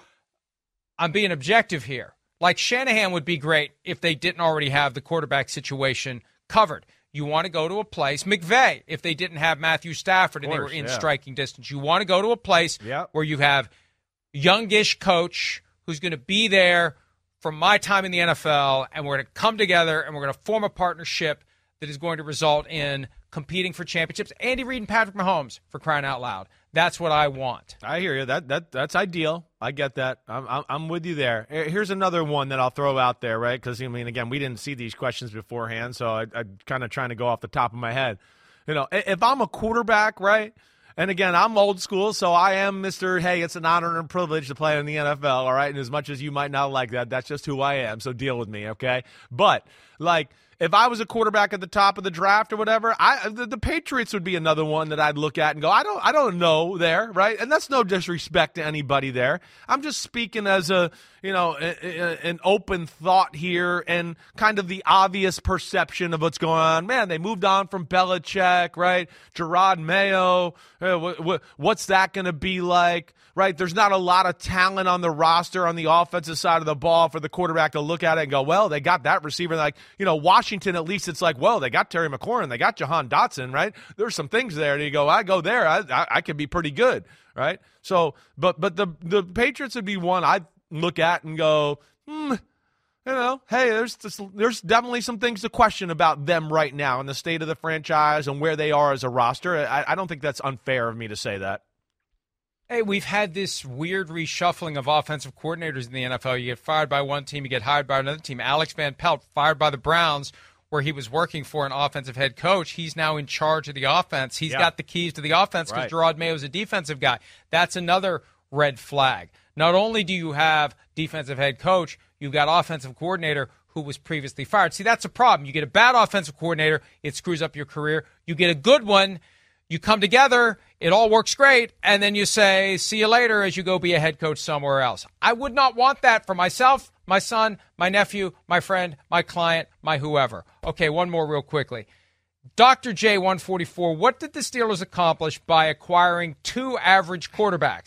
I'm being objective here. Like Shanahan would be great if they didn't already have the quarterback situation covered. You want to go to a place, McVay, if they didn't have Matthew Stafford and course, they were in yeah. striking distance. You want to go to a place yep. where you have youngish coach who's going to be there from my time in the N F L, and we're going to come together and we're going to form a partnership that is going to result in competing for championships. Andy Reid and Patrick Mahomes, for crying out loud. That's what I want. I hear you. That that that's ideal. I get that. I'm I'm, I'm with you there. Here's another one that I'll throw out there, right? Because I mean, again, we didn't see these questions beforehand, so I, I'm kind of trying to go off the top of my head. You know, if I'm a quarterback, right? And again, I'm old school, so I am Mister Hey, it's an honor and privilege to play in the N F L, all right? And as much as you might not like that, that's just who I am, so deal with me, okay? But, like, if I was a quarterback at the top of the draft or whatever, I the, the Patriots would be another one that I'd look at and go, I don't I don't know there, right? And that's no disrespect to anybody there. I'm just speaking as a, you know, a, a, an open thought here and kind of the obvious perception of what's going on. Man, they moved on from Belichick, right? Gerard Mayo, uh, wh- wh- what's that going to be like? Right, there's not a lot of talent on the roster on the offensive side of the ball for the quarterback to look at it and go, well, they got that receiver. Like, you know, Washington, at least it's like, well, they got Terry McLaurin, they got Jahan Dotson, right? There's some things there that you go, I go there, I, I, I could be pretty good, right? So, but but the the Patriots would be one I'd look at and go, hmm, you know, hey, there's this, there's definitely some things to question about them right now and the state of the franchise and where they are as a roster. I, I don't think that's unfair of me to say that. Hey, we've had this weird reshuffling of offensive coordinators in the N F L. You get fired by one team, you get hired by another team. Alex Van Pelt, fired by the Browns, where he was working for an offensive head coach. He's now in charge of the offense. He's yeah. got the keys to the offense because right. Gerard Mayo is a defensive guy. That's another red flag. Not only do you have defensive head coach, you've got offensive coordinator who was previously fired. See, that's a problem. You get a bad offensive coordinator, it screws up your career. You get a good one, you come together, it all works great, and then you say, see you later as you go be a head coach somewhere else. I would not want that for myself, my son, my nephew, my friend, my client, my whoever. Okay, one more real quickly. Doctor J one forty-four, what did the Steelers accomplish by acquiring two average quarterbacks?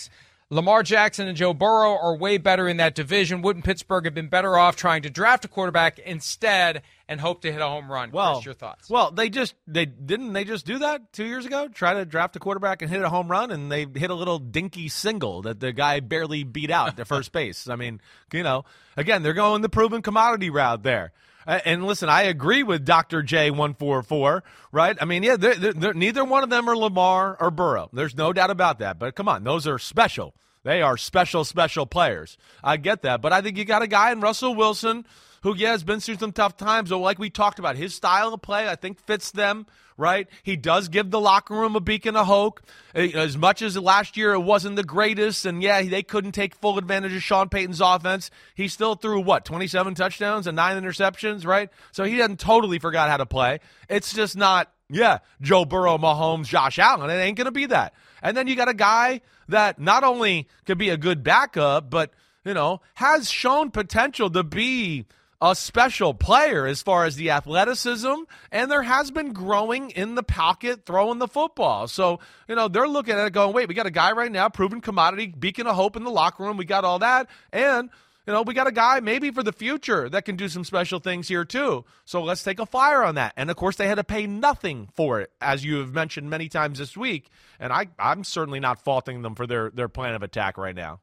Lamar Jackson and Joe Burrow are way better in that division. Wouldn't Pittsburgh have been better off trying to draft a quarterback instead and hope to hit a home run? Well, Chris, your thoughts? Well, they just they didn't they just do that two years ago? Try to draft a quarterback and hit a home run, and they hit a little dinky single that the guy barely beat out at first base. I mean, you know, again, they're going the proven commodity route there. Uh, and listen, I agree with Doctor J one forty-four, right? I mean, yeah, they're, they're, they're, neither one of them are Lamar or Burrow. There's no doubt about that. But come on, those are special. They are special, special players. I get that. But I think you got a guy in Russell Wilson who, yeah, has been through some tough times. But like we talked about, his style of play, I think, fits them, right? He does give the locker room a beacon of hope. As much as last year it wasn't the greatest, and, yeah, they couldn't take full advantage of Sean Payton's offense, he still threw, what, twenty-seven touchdowns and nine interceptions, right? So he hasn't totally forgot how to play. It's just not, yeah, Joe Burrow, Mahomes, Josh Allen. It ain't going to be that. And then you got a guy that not only could be a good backup, but, you know, has shown potential to be a special player as far as the athleticism, and there has been growing in the pocket throwing the football. So, you know, they're looking at it going, wait, we got a guy right now, proven commodity, beacon of hope in the locker room. We got all that. And, you know, we got a guy maybe for the future that can do some special things here too. So let's take a flyer on that. And, of course, they had to pay nothing for it, as you have mentioned many times this week. And I, I'm certainly not faulting them for their, their plan of attack right now.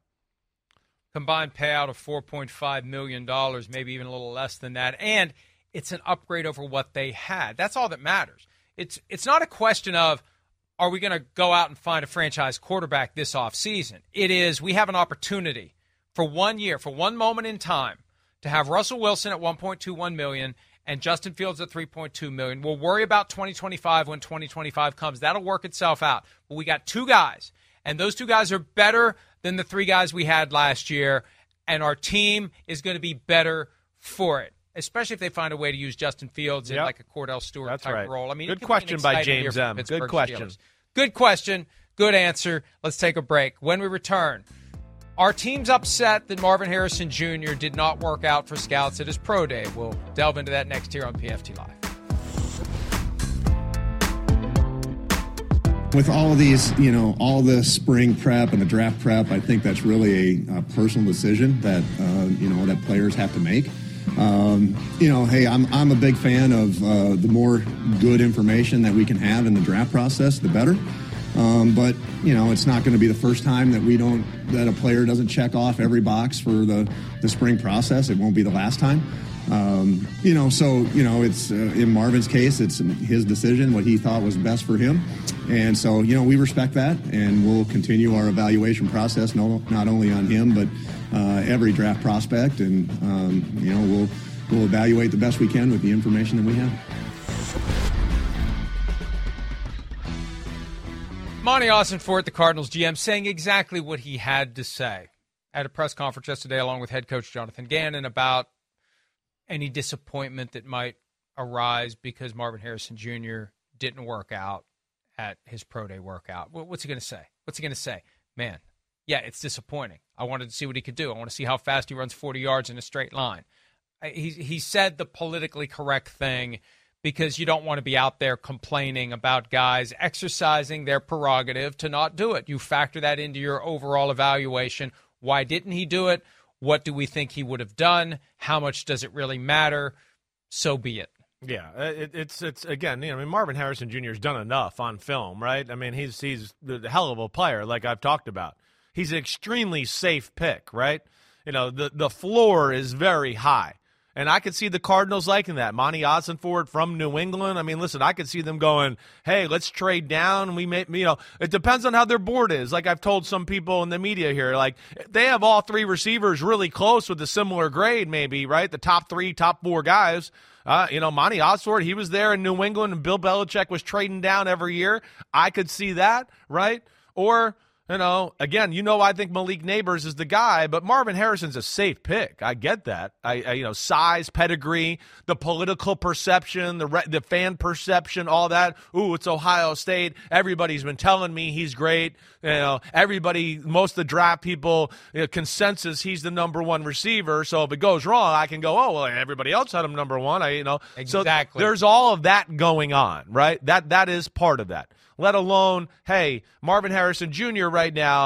Combined payout of four point five million dollars, maybe even a little less than that. And it's an upgrade over what they had. That's all that matters. It's it's not a question of, are we going to go out and find a franchise quarterback this offseason? It is, we have an opportunity for one year, for one moment in time, to have Russell Wilson at one point two one million dollars and Justin Fields at three point two million dollars. We'll worry about twenty twenty-five when twenty twenty-five comes. That'll work itself out. But we got two guys, and those two guys are better than the three guys we had last year, and our team is going to be better for it, especially if they find a way to use Justin Fields in yep. like a Cordell Stewart That's type right. role. I mean, good question by James M. Good question. Steelers. Good question. Good answer. Let's take a break. When we return, our team's upset that Marvin Harrison Junior did not work out for scouts at his pro day. We'll delve into that next here on P F T Live. With all of these, you know, all the spring prep and the draft prep, I think that's really a, a personal decision that, uh, you know, that players have to make. Um, you know, hey, I'm I'm a big fan of uh, the more good information that we can have in the draft process, the better. Um, but, you know, it's not going to be the first time that we don't, that a player doesn't check off every box for the, the spring process. It won't be the last time. Um, you know, so, you know, it's uh, in Marvin's case, it's his decision, what he thought was best for him. And so, you know, we respect that, and we'll continue our evaluation process, no, not only on him, but uh, every draft prospect. And, um, you know, we'll, we'll evaluate the best we can with the information that we have. Monty Ossenfort, the Cardinals G M, saying exactly what he had to say at a press conference yesterday along with head coach Jonathan Gannon about any disappointment that might arise because Marvin Harrison Junior didn't work out at his pro day workout. What's he going to say? What's he going to say? Man, yeah, it's disappointing. I wanted to see what he could do. I want to see how fast he runs forty yards in a straight line. He, he said the politically correct thing because you don't want to be out there complaining about guys exercising their prerogative to not do it. You factor that into your overall evaluation. Why didn't he do it? What do we think he would have done? How much does it really matter? So be it. Yeah, it, it's it's again, you know, I mean, Marvin Harrison Junior has done enough on film, right? I mean, he's he's the hell of a player, like I've talked about. He's an extremely safe pick, right? You know, the the floor is very high. And I could see the Cardinals liking that. Monty Ossenfort from New England. I mean, listen, I could see them going, hey, let's trade down. We may, you know, it depends on how their board is. Like I've told some people in the media here, like they have all three receivers really close with a similar grade, maybe, right? The top three, top four guys. Uh, you know, Monty Ossenfort, he was there in New England, and Bill Belichick was trading down every year. I could see that, right? Or, you know, again, you know, I think Malik Neighbors is the guy, but Marvin Harrison's a safe pick. I get that. I, I you know, size, pedigree, the political perception, the re- the fan perception, all that. Ooh, it's Ohio State. Everybody's been telling me he's great. You know, everybody, most of the draft people, you know, consensus he's the number one receiver. So if it goes wrong, I can go, oh well, everybody else had him number one. I, you know, exactly. So there's all of that going on, right? That that is part of that. Let alone, hey, Marvin Harrison Junior right now,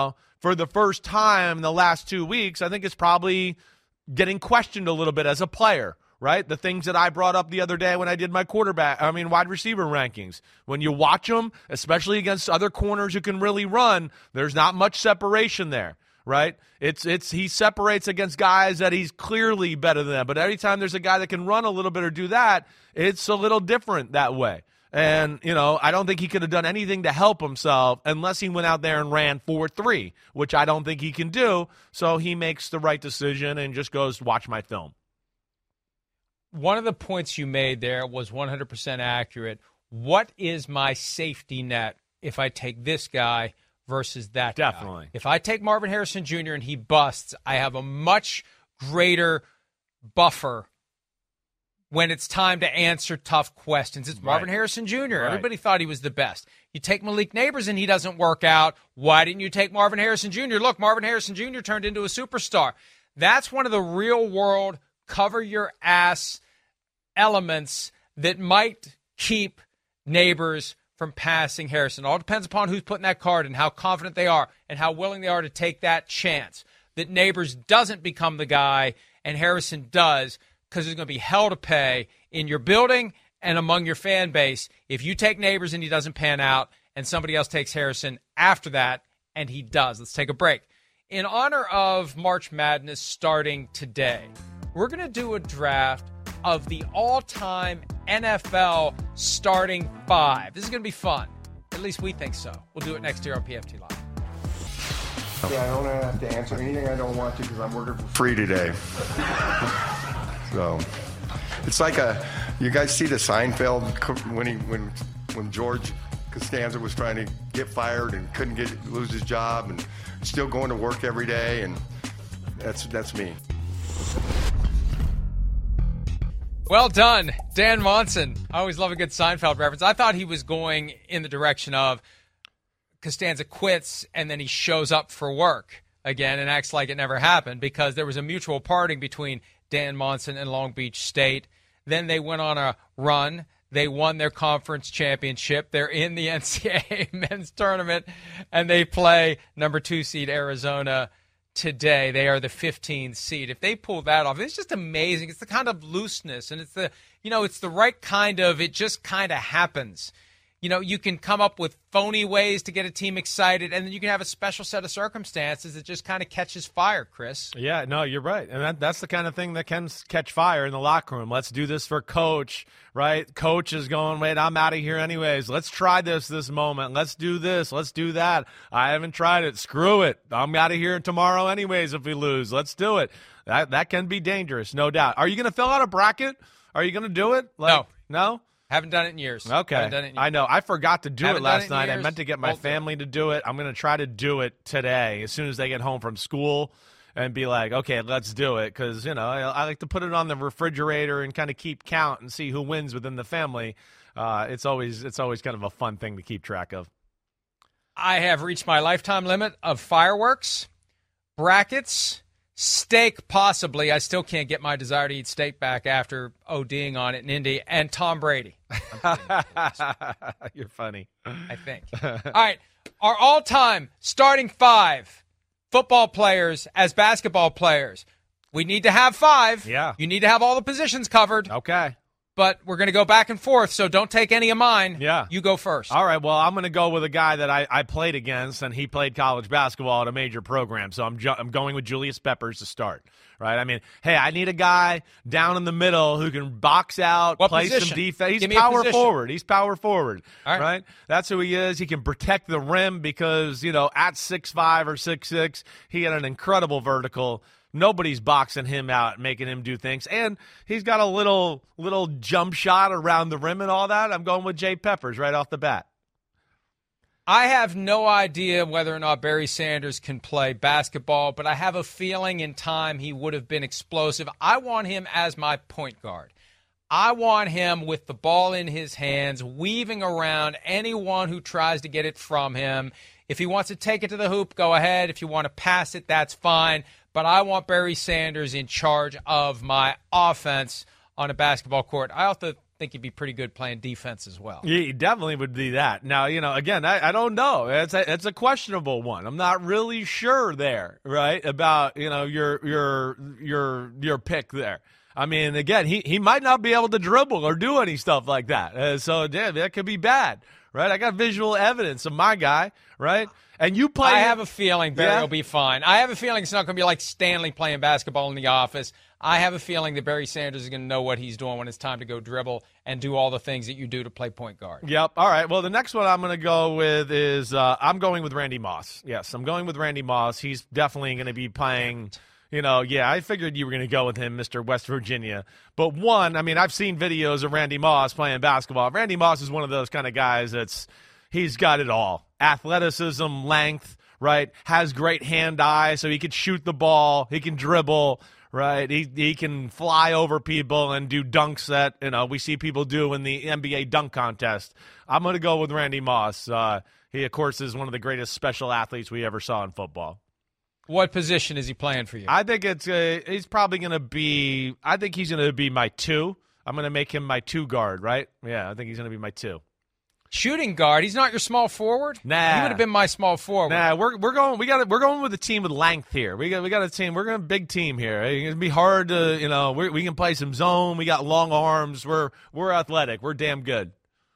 for the first time in the last two weeks, I think is probably getting questioned a little bit as a player, right? The things that I brought up the other day when I did my quarterback, I mean, wide receiver rankings. When you watch them, especially against other corners who can really run, there's not much separation there, right? It's it's he separates against guys that he's clearly better than them. But every time there's a guy that can run a little bit or do that, it's a little different that way. And, you know, I don't think he could have done anything to help himself unless he went out there and ran four three, which I don't think he can do. So he makes the right decision and just goes, watch my film. One of the points you made there was one hundred percent accurate. What is my safety net if I take this guy versus that Definitely. guy? If I take Marvin Harrison Junior and he busts, I have a much greater buffer when it's time to answer tough questions. It's Marvin Right. Harrison Junior Right. Everybody thought he was the best. You take Malik Neighbors and he doesn't work out. Why didn't you take Marvin Harrison Junior? Look, Marvin Harrison Junior turned into a superstar. That's one of the real-world cover-your-ass elements that might keep Neighbors from passing Harrison. All depends upon who's putting that card and how confident they are and how willing they are to take that chance. That Neighbors doesn't become the guy and Harrison does, because there's going to be hell to pay in your building and among your fan base if you take Neighbors and he doesn't pan out and somebody else takes Harrison after that and he does. Let's take a break. In honor of March Madness starting today, we're going to do a draft of the all-time N F L starting five. This is going to be fun. At least we think so. We'll do it next year on P F T Live. Yeah, I don't have to answer anything I don't want to because I'm working for free today. So it's like a, you guys see the Seinfeld when he when when George Costanza was trying to get fired and couldn't get lose his job and still going to work every day, and that's that's me. Well done, Dan Monson. I always love a good Seinfeld reference. I thought he was going in the direction of Costanza quits and then he shows up for work again and acts like it never happened, because there was a mutual parting between Dan Monson and Long Beach State. Then they went on a run. They won their conference championship. They're in the N C double A men's tournament, and they play number two seed Arizona today. They are the fifteenth seed. If they pull that off, it's just amazing. It's the kind of looseness, and it's the, you know, it's the right kind of, it just kind of happens. You know, you can come up with phony ways to get a team excited, and then you can have a special set of circumstances that just kind of catches fire, Chris. Yeah, no, you're right. And that, that's the kind of thing that can catch fire in the locker room. Let's do this for Coach, right? Coach is going, wait, I'm out of here anyways. Let's try this this moment. Let's do this. Let's do that. I haven't tried it. Screw it. I'm out of here tomorrow anyways if we lose. Let's do it. That, that can be dangerous, no doubt. Are you going to fill out a bracket? Are you going to do it? Like, no. No? Haven't done it in years. Okay. Haven't done it in years. I know. I forgot to do Haven't it last it night. years. I meant to get my Won't family to do it. I'm going to try to do it today as soon as they get home from school and be like, okay, let's do it. Because, you know, I, I like to put it on the refrigerator and kind of keep count and see who wins within the family. Uh, it's always it's always kind of a fun thing to keep track of. I have reached my lifetime limit of fireworks, brackets, steak possibly. I still can't get my desire to eat steak back after ODing on it in Indy, and Tom Brady. You're funny. I think. All right. Our all-time starting five football players as basketball players. We need to have five. Yeah. You need to have all the positions covered. Okay. But we're going to go back and forth, so don't take any of mine. Yeah. You go first. All right, well, I'm going to go with a guy that I, I played against, and he played college basketball at a major program, so I'm ju- I'm going with Julius Peppers to start, right? I mean, hey, I need a guy down in the middle who can box out, What play position? some defense. He's Give me a power position. forward. He's power forward, All right. right? That's who he is. He can protect the rim because, you know, at six five or six six, he had an incredible vertical. Nobody's boxing him out, making him do things. And he's got a little little jump shot around the rim and all that. I'm going with Jay Peppers right off the bat. I have no idea whether or not Barry Sanders can play basketball, but I have a feeling in time he would have been explosive. I want him as my point guard. I want him with the ball in his hands, weaving around anyone who tries to get it from him. If he wants to take it to the hoop, go ahead. If you want to pass it, that's fine. But I want Barry Sanders in charge of my offense on a basketball court. I also think he'd be pretty good playing defense as well. Yeah, he definitely would be that. Now, you know, again, I, I don't know. It's a, it's a questionable one. I'm not really sure there, right, about, you know, your your your your pick there. I mean, again, he, he might not be able to dribble or do any stuff like that. Uh, so, yeah, that could be bad, right? I got visual evidence of my guy, right? And you play. I have a feeling Barry yeah? will be fine. I have a feeling it's not going to be like Stanley playing basketball in the office. I have a feeling that Barry Sanders is going to know what he's doing when it's time to go dribble and do all the things that you do to play point guard. Yep. All right. Well, the next one I'm going to go with is uh, I'm going with Randy Moss. Yes, I'm going with Randy Moss. He's definitely going to be playing. You know, yeah, I figured you were going to go with him, Mister West Virginia. But one, I mean, I've seen videos of Randy Moss playing basketball. Randy Moss is one of those kind of guys that's he's got it all. Athleticism, length, right? Has great hand-eye, so he can shoot the ball. He can dribble, right? He he can fly over people and do dunks that, you know, we see people do in the N B A dunk contest. I'm going to go with Randy Moss. Uh, he, of course, is one of the greatest special athletes we ever saw in football. What position is he playing for you? I think it's uh, he's probably going to be – I think he's going to be my two. I'm going to make him my two guard, right? Yeah, I think he's going to be my two. Shooting guard. He's not your small forward? Nah. He would have been my small forward. Nah, we're we're going we got we're going with a team with length here. We got we got a team. We're going to big team here. It's going to be hard to, you know, we we can play some zone. We got long arms. We're we're athletic. We're damn good.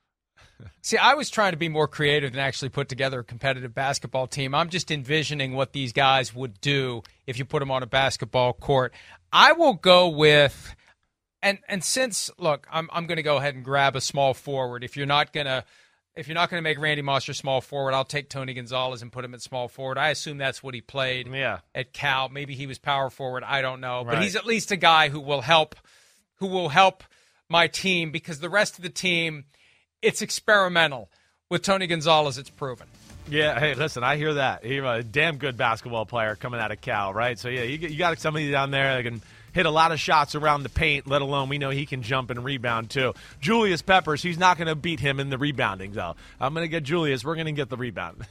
See, I was trying to be more creative than actually put together a competitive basketball team. I'm just envisioning what these guys would do if you put them on a basketball court. I will go with, and and since look, I'm I'm going to go ahead and grab a small forward. If you're not gonna if you're not going to make Randy Moss your small forward, I'll take Tony Gonzalez and put him at small forward. I assume that's what he played yeah. at Cal. Maybe he was power forward. I don't know, right. But he's at least a guy who will help, who will help my team because the rest of the team. It's experimental. With Tony Gonzalez, it's proven. Yeah, hey, listen, I hear that. He's a damn good basketball player coming out of Cal, right? So, yeah, you, you got somebody down there that can hit a lot of shots around the paint, let alone we know he can jump and rebound, too. Julius Peppers, he's not going to beat him in the rebounding, though. I'm going to get Julius. We're going to get the rebound.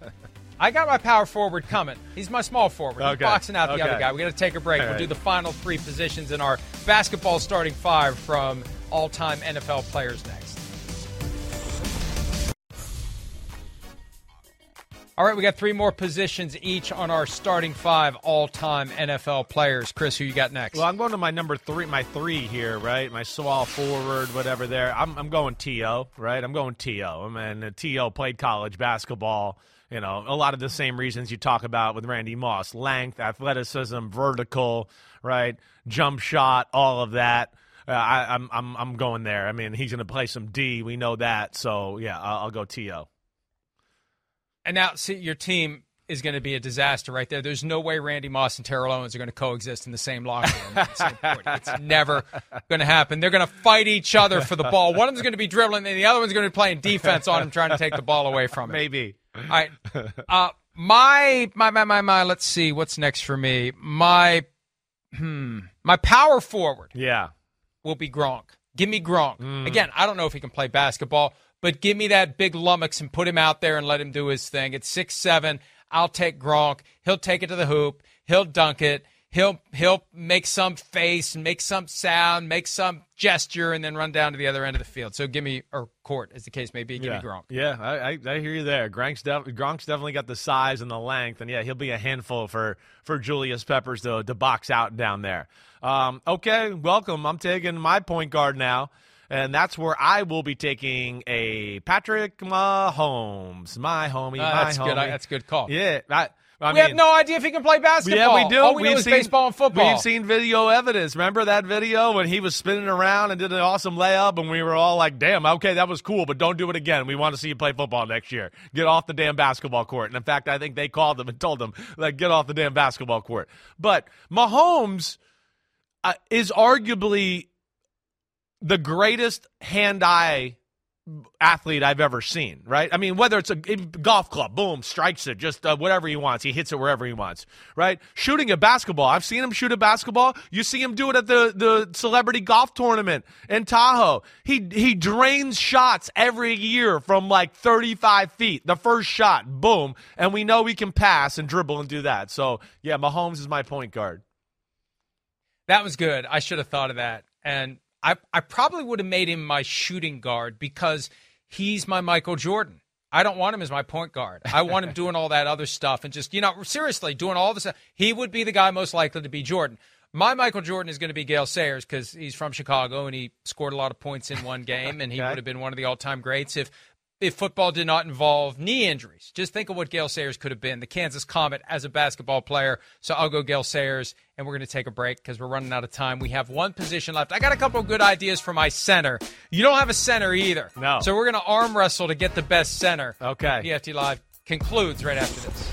I got my power forward coming. He's my small forward. Okay. He's boxing out the okay. other guy. we got to take a break. All we'll right. do the final three positions in our basketball starting five from all-time N F L players next. All right, we got three more positions each on our starting five all-time N F L players. Chris, who you got next? Well, I'm going to my number three, my three here, right? My small forward, whatever there. I'm, I'm going T O, right? I'm going T O. I mean, T O played college basketball. You know, a lot of the same reasons you talk about with Randy Moss. Length, athleticism, vertical, right? Jump shot, all of that. Uh, I, I'm, I'm, I'm going there. I mean, he's going to play some D. We know that. So, yeah, I'll, I'll go T O. And now, see, your team is going to be a disaster right there. There's no way Randy Moss and Terrell Owens are going to coexist in the same locker room. The same court. It's never going to happen. They're going to fight each other for the ball. One of them's going to be dribbling, and the other one's going to be playing defense on him, trying to take the ball away from him. Maybe. All right. Uh, my, my, my, my, my, let's see. What's next for me? My, hmm, my power forward yeah. will be Gronk. Give me Gronk. Mm. Again, I don't know if he can play basketball, but give me that big lummox and put him out there and let him do his thing. At six seven, I'll take Gronk. He'll take it to the hoop. He'll dunk it. He'll he'll make some face and make some sound, make some gesture, and then run down to the other end of the field. So give me, or court, as the case may be, give yeah. me Gronk. Yeah, I, I, I hear you there. Gronk's, def- Gronk's definitely got the size and the length, and, yeah, he'll be a handful for, for Julius Peppers to, to box out down there. Um, okay, welcome. I'm taking my point guard now. And that's where I will be taking a Patrick Mahomes, my homie, Uh, my that's homie. good. That's a good call. Yeah, I, I we mean, have no idea if he can play basketball. Yeah, we do. All we we've know is seen, baseball and football. We've seen video evidence. Remember that video when he was spinning around and did an awesome layup, and we were all like, "Damn, okay, that was cool, but don't do it again. We want to see you play football next year. Get off the damn basketball court." And in fact, I think they called him and told him, "Like, get off the damn basketball court." But Mahomes uh, is arguably the greatest hand-eye athlete I've ever seen, right? I mean, whether it's a golf club, boom, strikes it, just uh, whatever he wants. He hits it wherever he wants, right? Shooting a basketball. I've seen him shoot a basketball. You see him do it at the, the celebrity golf tournament in Tahoe. He, he drains shots every year from like thirty-five feet. The first shot, boom, and we know he can pass and dribble and do that. So, yeah, Mahomes is my point guard. That was good. I should have thought of that. And I, I probably would have made him my shooting guard because he's my Michael Jordan. I don't want him as my point guard. I want him doing all that other stuff and just, you know, seriously, doing all this stuff. He would be the guy most likely to be Jordan. My Michael Jordan is going to be Gale Sayers because he's from Chicago and he scored a lot of points in one game, and he okay. would have been one of the all-time greats if if football did not involve knee injuries. Just think of what Gale Sayers could have been, the Kansas Comet as a basketball player. So I'll go Gale Sayers, and we're going to take a break because we're running out of time. We have one position left. I got a couple of good ideas for my center. You don't have a center either. No. So we're going to arm wrestle to get the best center. Okay. P F T Live concludes right after this.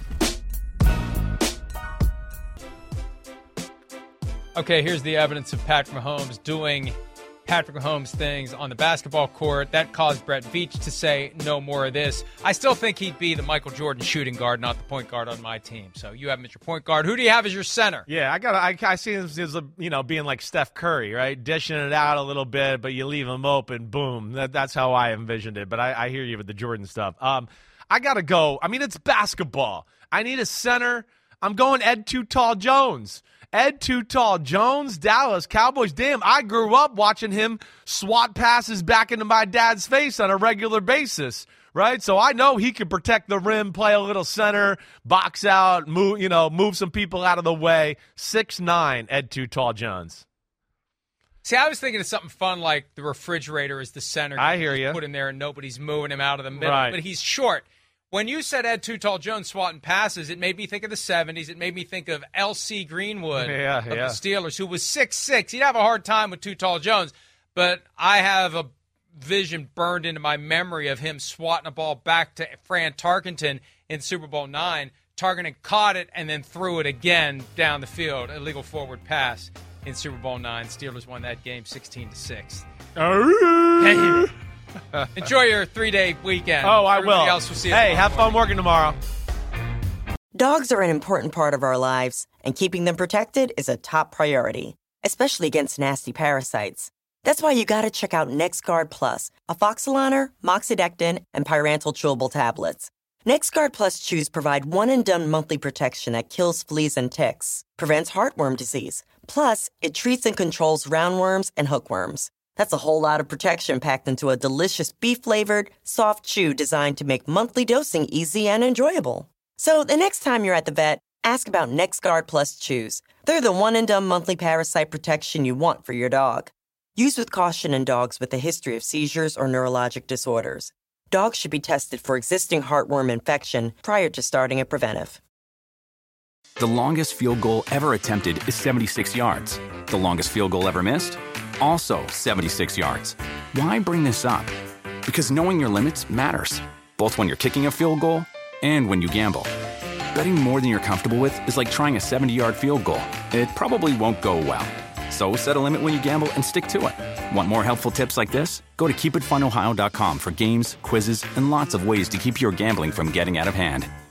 Okay, here's the evidence of Patrick Mahomes doing Patrick Mahomes things on the basketball court. That caused Brett Veach to say no more of this. I still think he'd be the Michael Jordan shooting guard, not the point guard on my team. So you have him as your point guard. Who do you have as your center? Yeah, I got. I, I see him as a, you know, being like Steph Curry, right, dishing it out a little bit, but you leave him open. Boom. That, that's how I envisioned it. But I, I hear you with the Jordan stuff. Um, I gotta go. I mean, it's basketball. I need a center. I'm going Ed Too Tall Jones. Ed Too Tall Jones, Dallas Cowboys. Damn, I grew up watching him swat passes back into my dad's face on a regular basis, right? So I know he can protect the rim, play a little center, box out, move, you know, move some people out of the way. six nine, Ed Too Tall Jones. See, I was thinking of something fun like the refrigerator is the center. I hear you. Put him there and nobody's moving him out of the middle. Right. But he's short. When you said Ed Too Tall Jones swatting passes, it made me think of the seventies. It made me think of L C Greenwood yeah, of yeah. the Steelers, who was six six. He'd have a hard time with Too Tall Jones, but I have a vision burned into my memory of him swatting a ball back to Fran Tarkenton in Super Bowl nine. Tarkenton caught it and then threw it again down the field. Illegal forward pass in Super Bowl nine. Steelers won that game sixteen to six. Hey. Enjoy your three-day weekend. Oh, I Everybody will. Else will see you hey, tomorrow have fun morning. working tomorrow. Dogs are an important part of our lives, and keeping them protected is a top priority, especially against nasty parasites. That's why you gotta check out NexGard Plus, Afoxolaner, Moxidectin, and Pyrantel chewable tablets. NexGard Plus chews provide one-and-done monthly protection that kills fleas and ticks, prevents heartworm disease. Plus, it treats and controls roundworms and hookworms. That's a whole lot of protection packed into a delicious beef-flavored, soft chew designed to make monthly dosing easy and enjoyable. So the next time you're at the vet, ask about NexGard Plus chews. They're the one-and-done monthly parasite protection you want for your dog. Use with caution in dogs with a history of seizures or neurologic disorders. Dogs should be tested for existing heartworm infection prior to starting a preventive. The longest field goal ever attempted is seventy-six yards. The longest field goal ever missed? Also seventy-six yards. Why bring this up? Because knowing your limits matters, both when you're kicking a field goal and when you gamble. Betting more than you're comfortable with is like trying a seventy-yard field goal. It probably won't go well. So set a limit when you gamble and stick to it. Want more helpful tips like this? Go to keep it fun ohio dot com for games, quizzes, and lots of ways to keep your gambling from getting out of hand.